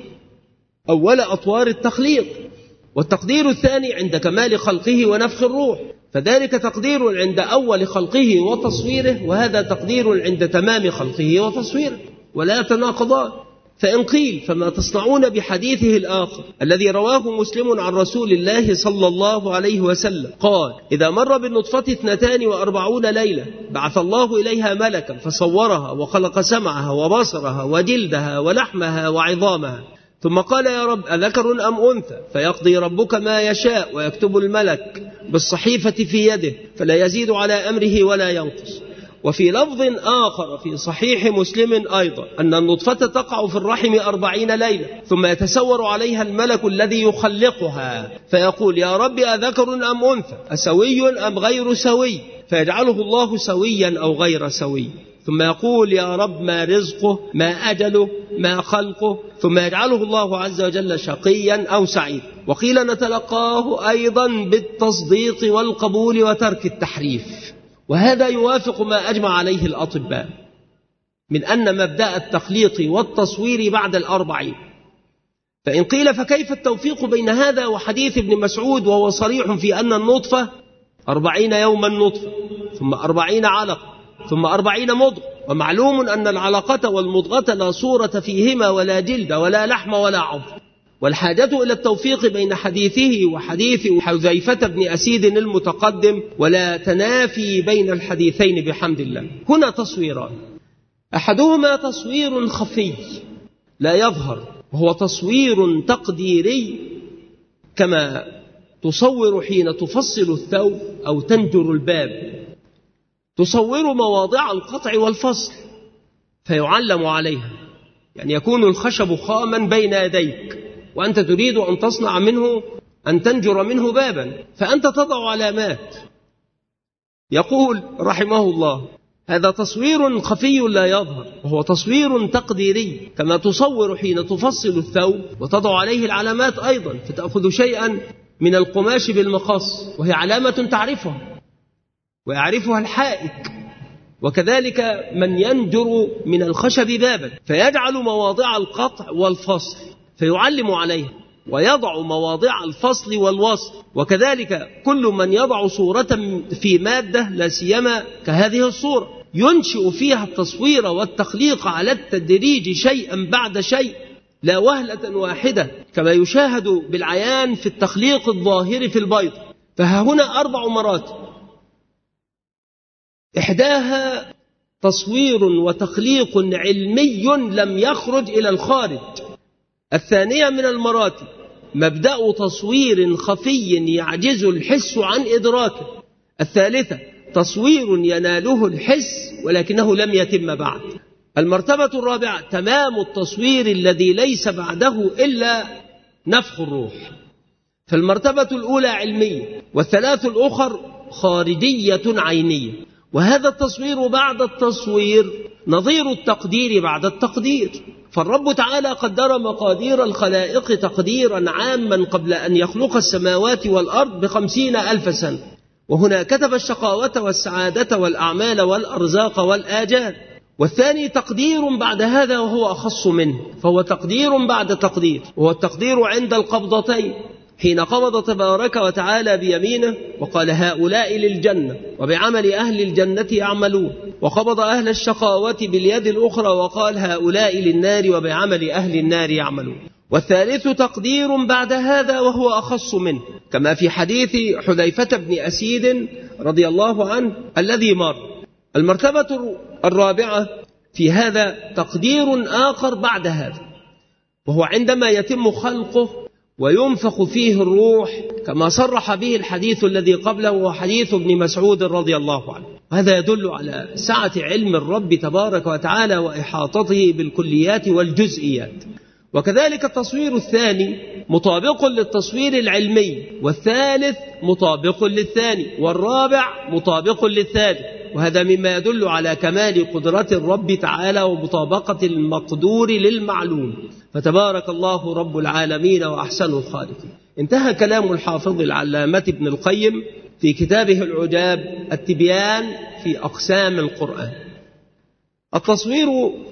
أول أطوار التخليق، والتقدير الثاني عند كمال خلقه ونفخ الروح، فذلك تقدير عند أول خلقه وتصويره، وهذا تقدير عند تمام خلقه وتصويره، ولا تناقضان. فإن قيل: فما تصنعون بحديثه الآخر الذي رواه مسلم عن رسول الله صلى الله عليه وسلم قال: إذا مر بالنطفة اثنتان وأربعون ليلة بعث الله إليها ملكا فصورها وخلق سمعها وبصرها وجلدها ولحمها وعظامها، ثم قال: يا رب، أذكر أم أنثى؟ فيقضي ربك ما يشاء ويكتب الملك بالصحيفة في يده فلا يزيد على أمره ولا ينقص. وفي لفظ آخر في صحيح مسلم أيضا أن النطفة تقع في الرحم أربعين ليلة ثم يتسور عليها الملك الذي يخلقها فيقول: يا رب، أذكر أم أنثى؟ أسوي أم غير سوي؟ فيجعله الله سويا أو غير سوي، ثم يقول: يا رب، ما رزقه؟ ما أجله؟ ما خلقه؟ ثم يجعله الله عز وجل شقيا أو سعيد. وقيل: نتلقاه أيضا بالتصديق والقبول وترك التحريف. وهذا يوافق ما أجمع عليه الأطباء من أن مبدأ التخليق والتصوير بعد الأربعين. فإن قيل: فكيف التوفيق بين هذا وحديث ابن مسعود وهو صريح في أن النطفة أربعين يوما نطفة ثم أربعين علقة ثم أربعين مضغة، ومعلوم أن العلقة والمضغة لا صورة فيهما ولا جلد ولا لحم ولا عظم، والحاجة إلى التوفيق بين حديثه وحديث حذيفة بن أسيد المتقدم، ولا تنافي بين الحديثين بحمد الله. هنا تصويران: أحدهما تصوير خفي لا يظهر، وهو تصوير تقديري كما تصور حين تفصل الثوب أو تنجر الباب، تصور مواضع القطع والفصل فيعلم عليها، يعني يكون الخشب خاما بين يديك وأنت تريد أن تصنع منه أن تنجر منه بابا، فأنت تضع علامات. يقول رحمه الله: هذا تصوير خفي لا يظهر، وهو تصوير تقديري كما تصور حين تفصل الثوب وتضع عليه العلامات أيضا، فتأخذ شيئا من القماش بالمقص وهي علامة تعرفها ويعرفها الحائك، وكذلك من ينجر من الخشب بابا فيجعل مواضع القطع والفصل فيعلم عليها، ويضع مواضع الفصل والوصل، وكذلك كل من يضع صورة في مادة لا سيما كهذه الصورة ينشئ فيها التصوير والتخليق على التدريج شيئا بعد شيء لا وهلة واحدة، كما يشاهد بالعيان في التخليق الظاهر في البيض. فها هنا أربع مراتب: إحداها تصوير وتخليق علمي لم يخرج إلى الخارج. الثانية من المراتب مبدأ تصوير خفي يعجز الحس عن إدراكه. الثالثة تصوير يناله الحس ولكنه لم يتم بعد. المرتبة الرابعة تمام التصوير الذي ليس بعده إلا نفخ الروح. فالمرتبة الأولى علمية، والثلاث الأخر خارجية عينية. وهذا التصوير بعد التصوير نظير التقدير بعد التقدير، فالرب تعالى قدر مقادير الخلائق تقديرا عاما قبل أن يخلق السماوات والأرض بخمسين ألف سنة، وهنا كتب الشقاوة والسعادة والأعمال والأرزاق والآجال. والثاني تقدير بعد هذا وهو أخص منه، فهو تقدير بعد تقدير، وهو التقدير عند القبضتين حين قبض تبارك وتعالى بيمينه وقال هؤلاء للجنة وبعمل أهل الجنة يعملون، وقبض أهل الشقاوة باليد الأخرى وقال هؤلاء للنار وبعمل أهل النار يعملون. والثالث تقدير بعد هذا وهو أخص منه، كما في حديث حذيفة بن أسيد رضي الله عنه الذي مر. المرتبة الرابعة في هذا تقدير آخر بعد هذا، وهو عندما يتم خلقه وينفخ فيه الروح، كما صرح به الحديث الذي قبله وحديث ابن مسعود رضي الله عنه. هذا يدل على سعة علم الرب تبارك وتعالى وإحاطته بالكليات والجزئيات. وكذلك التصوير الثاني مطابق للتصوير العلمي، والثالث مطابق للثاني، والرابع مطابق للثالث، وهذا مما يدل على كمال قدرة الرب تعالى ومطابقة المقدور للمعلوم، فتبارك الله رب العالمين وأحسن الخالقين. انتهى كلام الحافظ العلامة ابن القيم في كتابه العجاب التبيان في أقسام القرآن. التصوير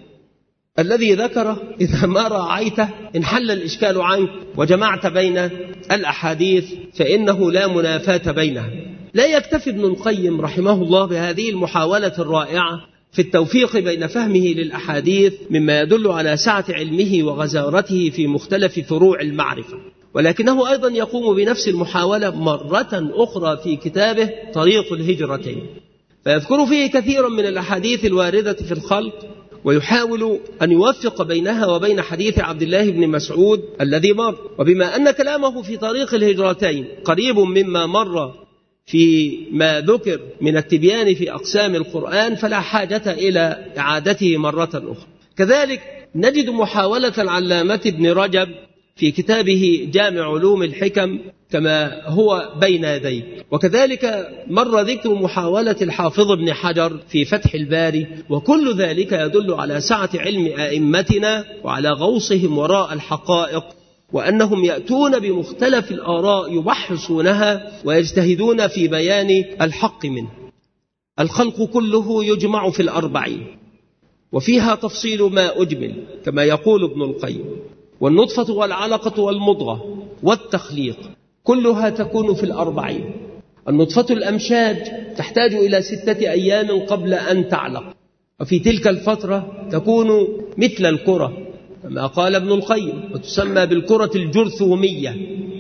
الذي ذكره إذا ما راعيته انحل الإشكال عنك وجمعت بين الأحاديث فإنه لا منافاة بينها. لا يكتفي ابن القيم رحمه الله بهذه المحاولة الرائعة في التوفيق بين فهمه للأحاديث مما يدل على سعة علمه وغزارته في مختلف فروع المعرفة، ولكنه أيضا يقوم بنفس المحاولة مرة أخرى في كتابه طريق الهجرتين، فيذكر فيه كثيرا من الأحاديث الواردة في الخلق، ويحاول أن يوفق بينها وبين حديث عبد الله بن مسعود الذي مر. وبما أن كلامه في طريق الهجرتين قريب مما مر في ما ذكر من التبيان في أقسام القرآن فلا حاجة إلى إعادته مرة أخرى. كذلك نجد محاولة العلامة ابن رجب في كتابه جامع علوم الحكم كما هو بين يديه، وكذلك مر ذكر محاولة الحافظ ابن حجر في فتح الباري، وكل ذلك يدل على سعة علم أئمتنا وعلى غوصهم وراء الحقائق، وأنهم يأتون بمختلف الآراء يبحثونها ويجتهدون في بيان الحق منه. الخلق كله يجمع في الأربعين، وفيها تفصيل ما أجمل كما يقول ابن القيم، والنطفة والعلقة والمضغة والتخليق كلها تكون في الأربعين. النطفة الأمشاج تحتاج إلى ستة أيام قبل أن تعلق، وفي تلك الفترة تكون مثل الكرة كما قال ابن القيم، وتسمى بالكرة الجرثومية.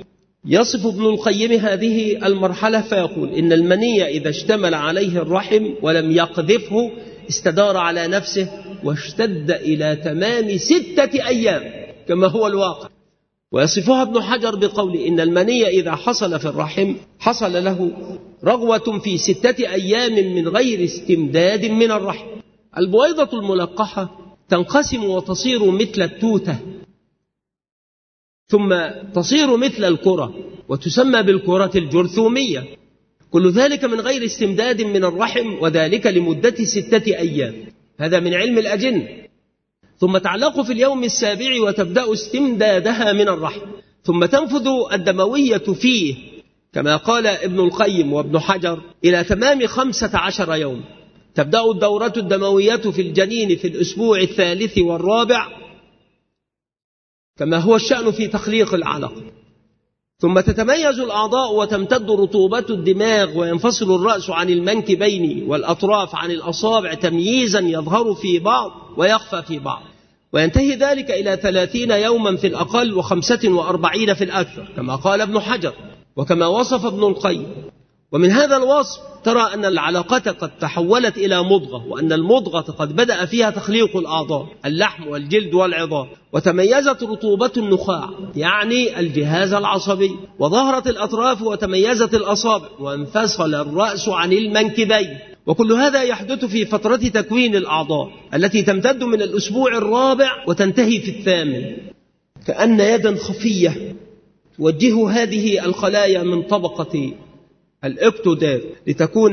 يصف ابن القيم هذه المرحلة فيقول إن المني إذا اشتمل عليه الرحم ولم يقذفه استدار على نفسه واشتد إلى تمام ستة أيام كما هو الواقع. ويصفها ابن حجر بقول إن المني إذا حصل في الرحم حصل له رغوة في ستة أيام من غير استمداد من الرحم. البويضة الملقحة تنقسم وتصير مثل التوتة، ثم تصير مثل الكرة وتسمى بالكرة الجرثومية، كل ذلك من غير استمداد من الرحم، وذلك لمدة ستة أيام. هذا من علم الأجن. ثم تعلق في اليوم السابع وتبدأ استمدادها من الرحم، ثم تنفذ الدموية فيه كما قال ابن القيم وابن حجر إلى تمام خمسة عشر يوم. تبدأ الدورة الدموية في الجنين في الأسبوع الثالث والرابع كما هو الشأن في تخليق العلق، ثم تتميز الأعضاء وتمتد رطوبة الدماغ وينفصل الرأس عن المنكبين والأطراف عن الأصابع تمييزا يظهر في بعض ويخفى في بعض، وينتهي ذلك إلى ثلاثين يوما في الأقل وخمسة وأربعين في الأكثر كما قال ابن حجر وكما وصف ابن القيم. ومن هذا الوصف ترى أن العلاقة قد تحولت إلى مضغة، وأن المضغة قد بدأ فيها تخليق الأعضاء اللحم والجلد والعظام، وتميزت رطوبة النخاع يعني الجهاز العصبي، وظهرت الأطراف وتميزت الأصابع، وانفصل الرأس عن المنكبين. وكل هذا يحدث في فترة تكوين الأعضاء التي تمتد من الأسبوع الرابع وتنتهي في الثامن، كأن يدا خفية توجه هذه الخلايا من طبقة الإكتودير لتكون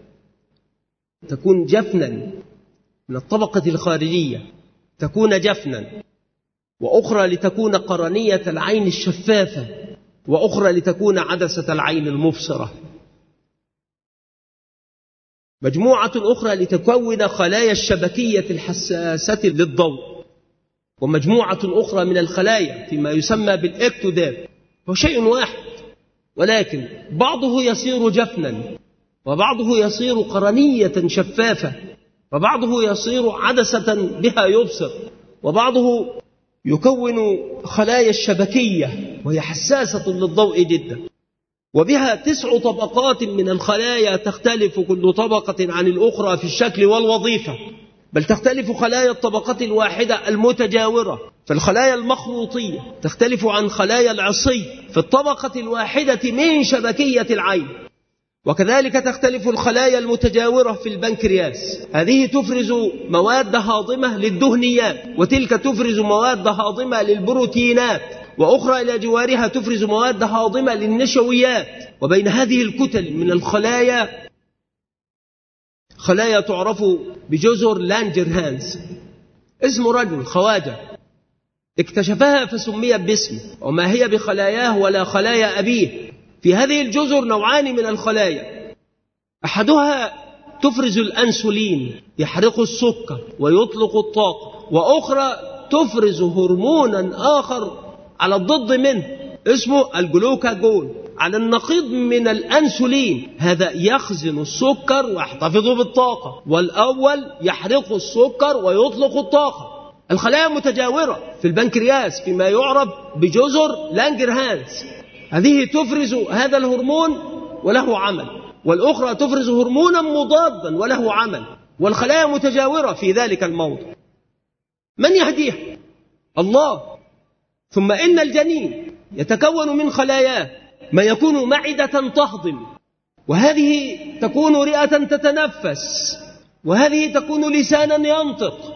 تكون جفنا من الطبقة الخارجية، تكون جفنا، وأخرى لتكون قرنية العين الشفافة، وأخرى لتكون عدسة العين المبصرة. مجموعة أخرى لتكون خلايا الشبكية الحساسة للضوء، ومجموعة أخرى من الخلايا فيما يسمى بالإكتوديرم. هو شيء واحد، ولكن بعضه يصير جفنا، وبعضه يصير قرنية شفافة، وبعضه يصير عدسة بها يبصر، وبعضه يكون خلايا الشبكية وهي حساسة للضوء جدا، وبها تسع طبقات من الخلايا تختلف كل طبقة عن الأخرى في الشكل والوظيفة، بل تختلف خلايا الطبقة الواحدة المتجاورة. فالخلايا المخروطية تختلف عن خلايا العصي في الطبقة الواحدة من شبكية العين، وكذلك تختلف الخلايا المتجاورة في البنكرياس، هذه تفرز مواد هاضمة للدهنيات، وتلك تفرز مواد هاضمة للبروتينات، وأخرى إلى جوارها تفرز مواد هاضمة للنشويات. وبين هذه الكتل من الخلايا خلايا تعرف بجزر لانجرهانز، اسم رجل خواجة اكتشفها فسميت باسمه، وما هي بخلاياه ولا خلايا أبيه. في هذه الجزر نوعان من الخلايا، أحدها تفرز الأنسولين يحرق السكر ويطلق الطاقة، وأخرى تفرز هرمونا آخر على الضد منه اسمه الجلوكاجون، على النقيض من الأنسولين. هذا يخزن السكر ويحتفظ بالطاقة، والأول يحرق السكر ويطلق الطاقة. الخلايا متجاورة في البنكرياس فيما يعرف بجزر لانجرهانز، هذه تفرز هذا الهرمون وله عمل، والأخرى تفرز هرمونا مضادا وله عمل، والخلايا متجاورة في ذلك الموضع. من يهديها؟ الله. ثم إن الجنين يتكون من خلاياه ما يكون معدة تهضم، وهذه تكون رئة تتنفس، وهذه تكون لسانا ينطق،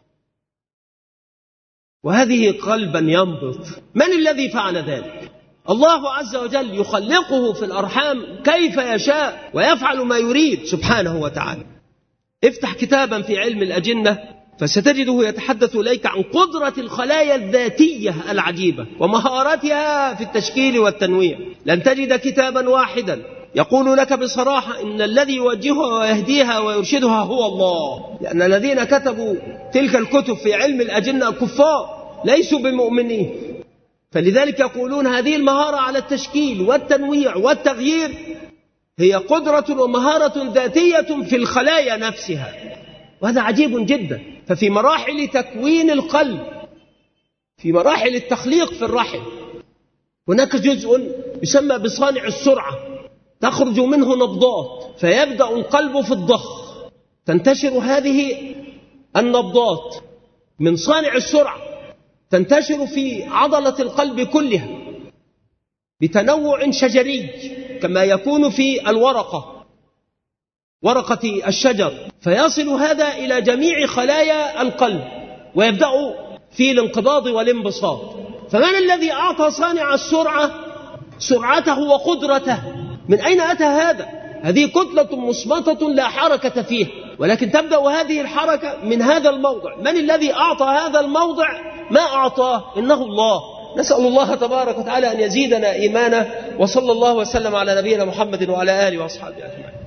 وهذه قلبا ينبض. من الذي فعل ذلك؟ الله عز وجل يخلقه في الأرحام كيف يشاء ويفعل ما يريد سبحانه وتعالى. افتح كتابا في علم الأجنة فستجده يتحدث إليك عن قدرة الخلايا الذاتية العجيبة ومهارتها في التشكيل والتنويع. لن تجد كتابا واحدا يقول لك بصراحة إن الذي يوجهها ويهديها ويرشدها هو الله، لأن الذين كتبوا تلك الكتب في علم الأجنة كفار ليسوا بمؤمنين. فلذلك يقولون هذه المهارة على التشكيل والتنويع والتغيير هي قدرة ومهارة ذاتية في الخلايا نفسها، وهذا عجيب جدا. ففي مراحل تكوين القلب، في مراحل التخليق في الرحم، هناك جزء يسمى بصانع السرعة، تخرج منه نبضات فيبدأ القلب في الضخ، تنتشر هذه النبضات من صانع السرعة، تنتشر في عضلة القلب كلها بتنوع شجري كما يكون في الورقة، ورقة الشجر، فيصل هذا إلى جميع خلايا القلب ويبدأ في الانقباض والانبساط. فمن الذي أعطى صانع السرعة سرعته وقدرته؟ من أين أتى هذا؟ هذه كتلة مصمتة لا حركة فيها، ولكن تبدأ هذه الحركة من هذا الموضع. من الذي أعطى هذا الموضع ما أعطاه؟ إنه الله. نسأل الله تبارك وتعالى أن يزيدنا إيمانا، وصلى الله وسلم على نبينا محمد وعلى آله وأصحابه أجمعين.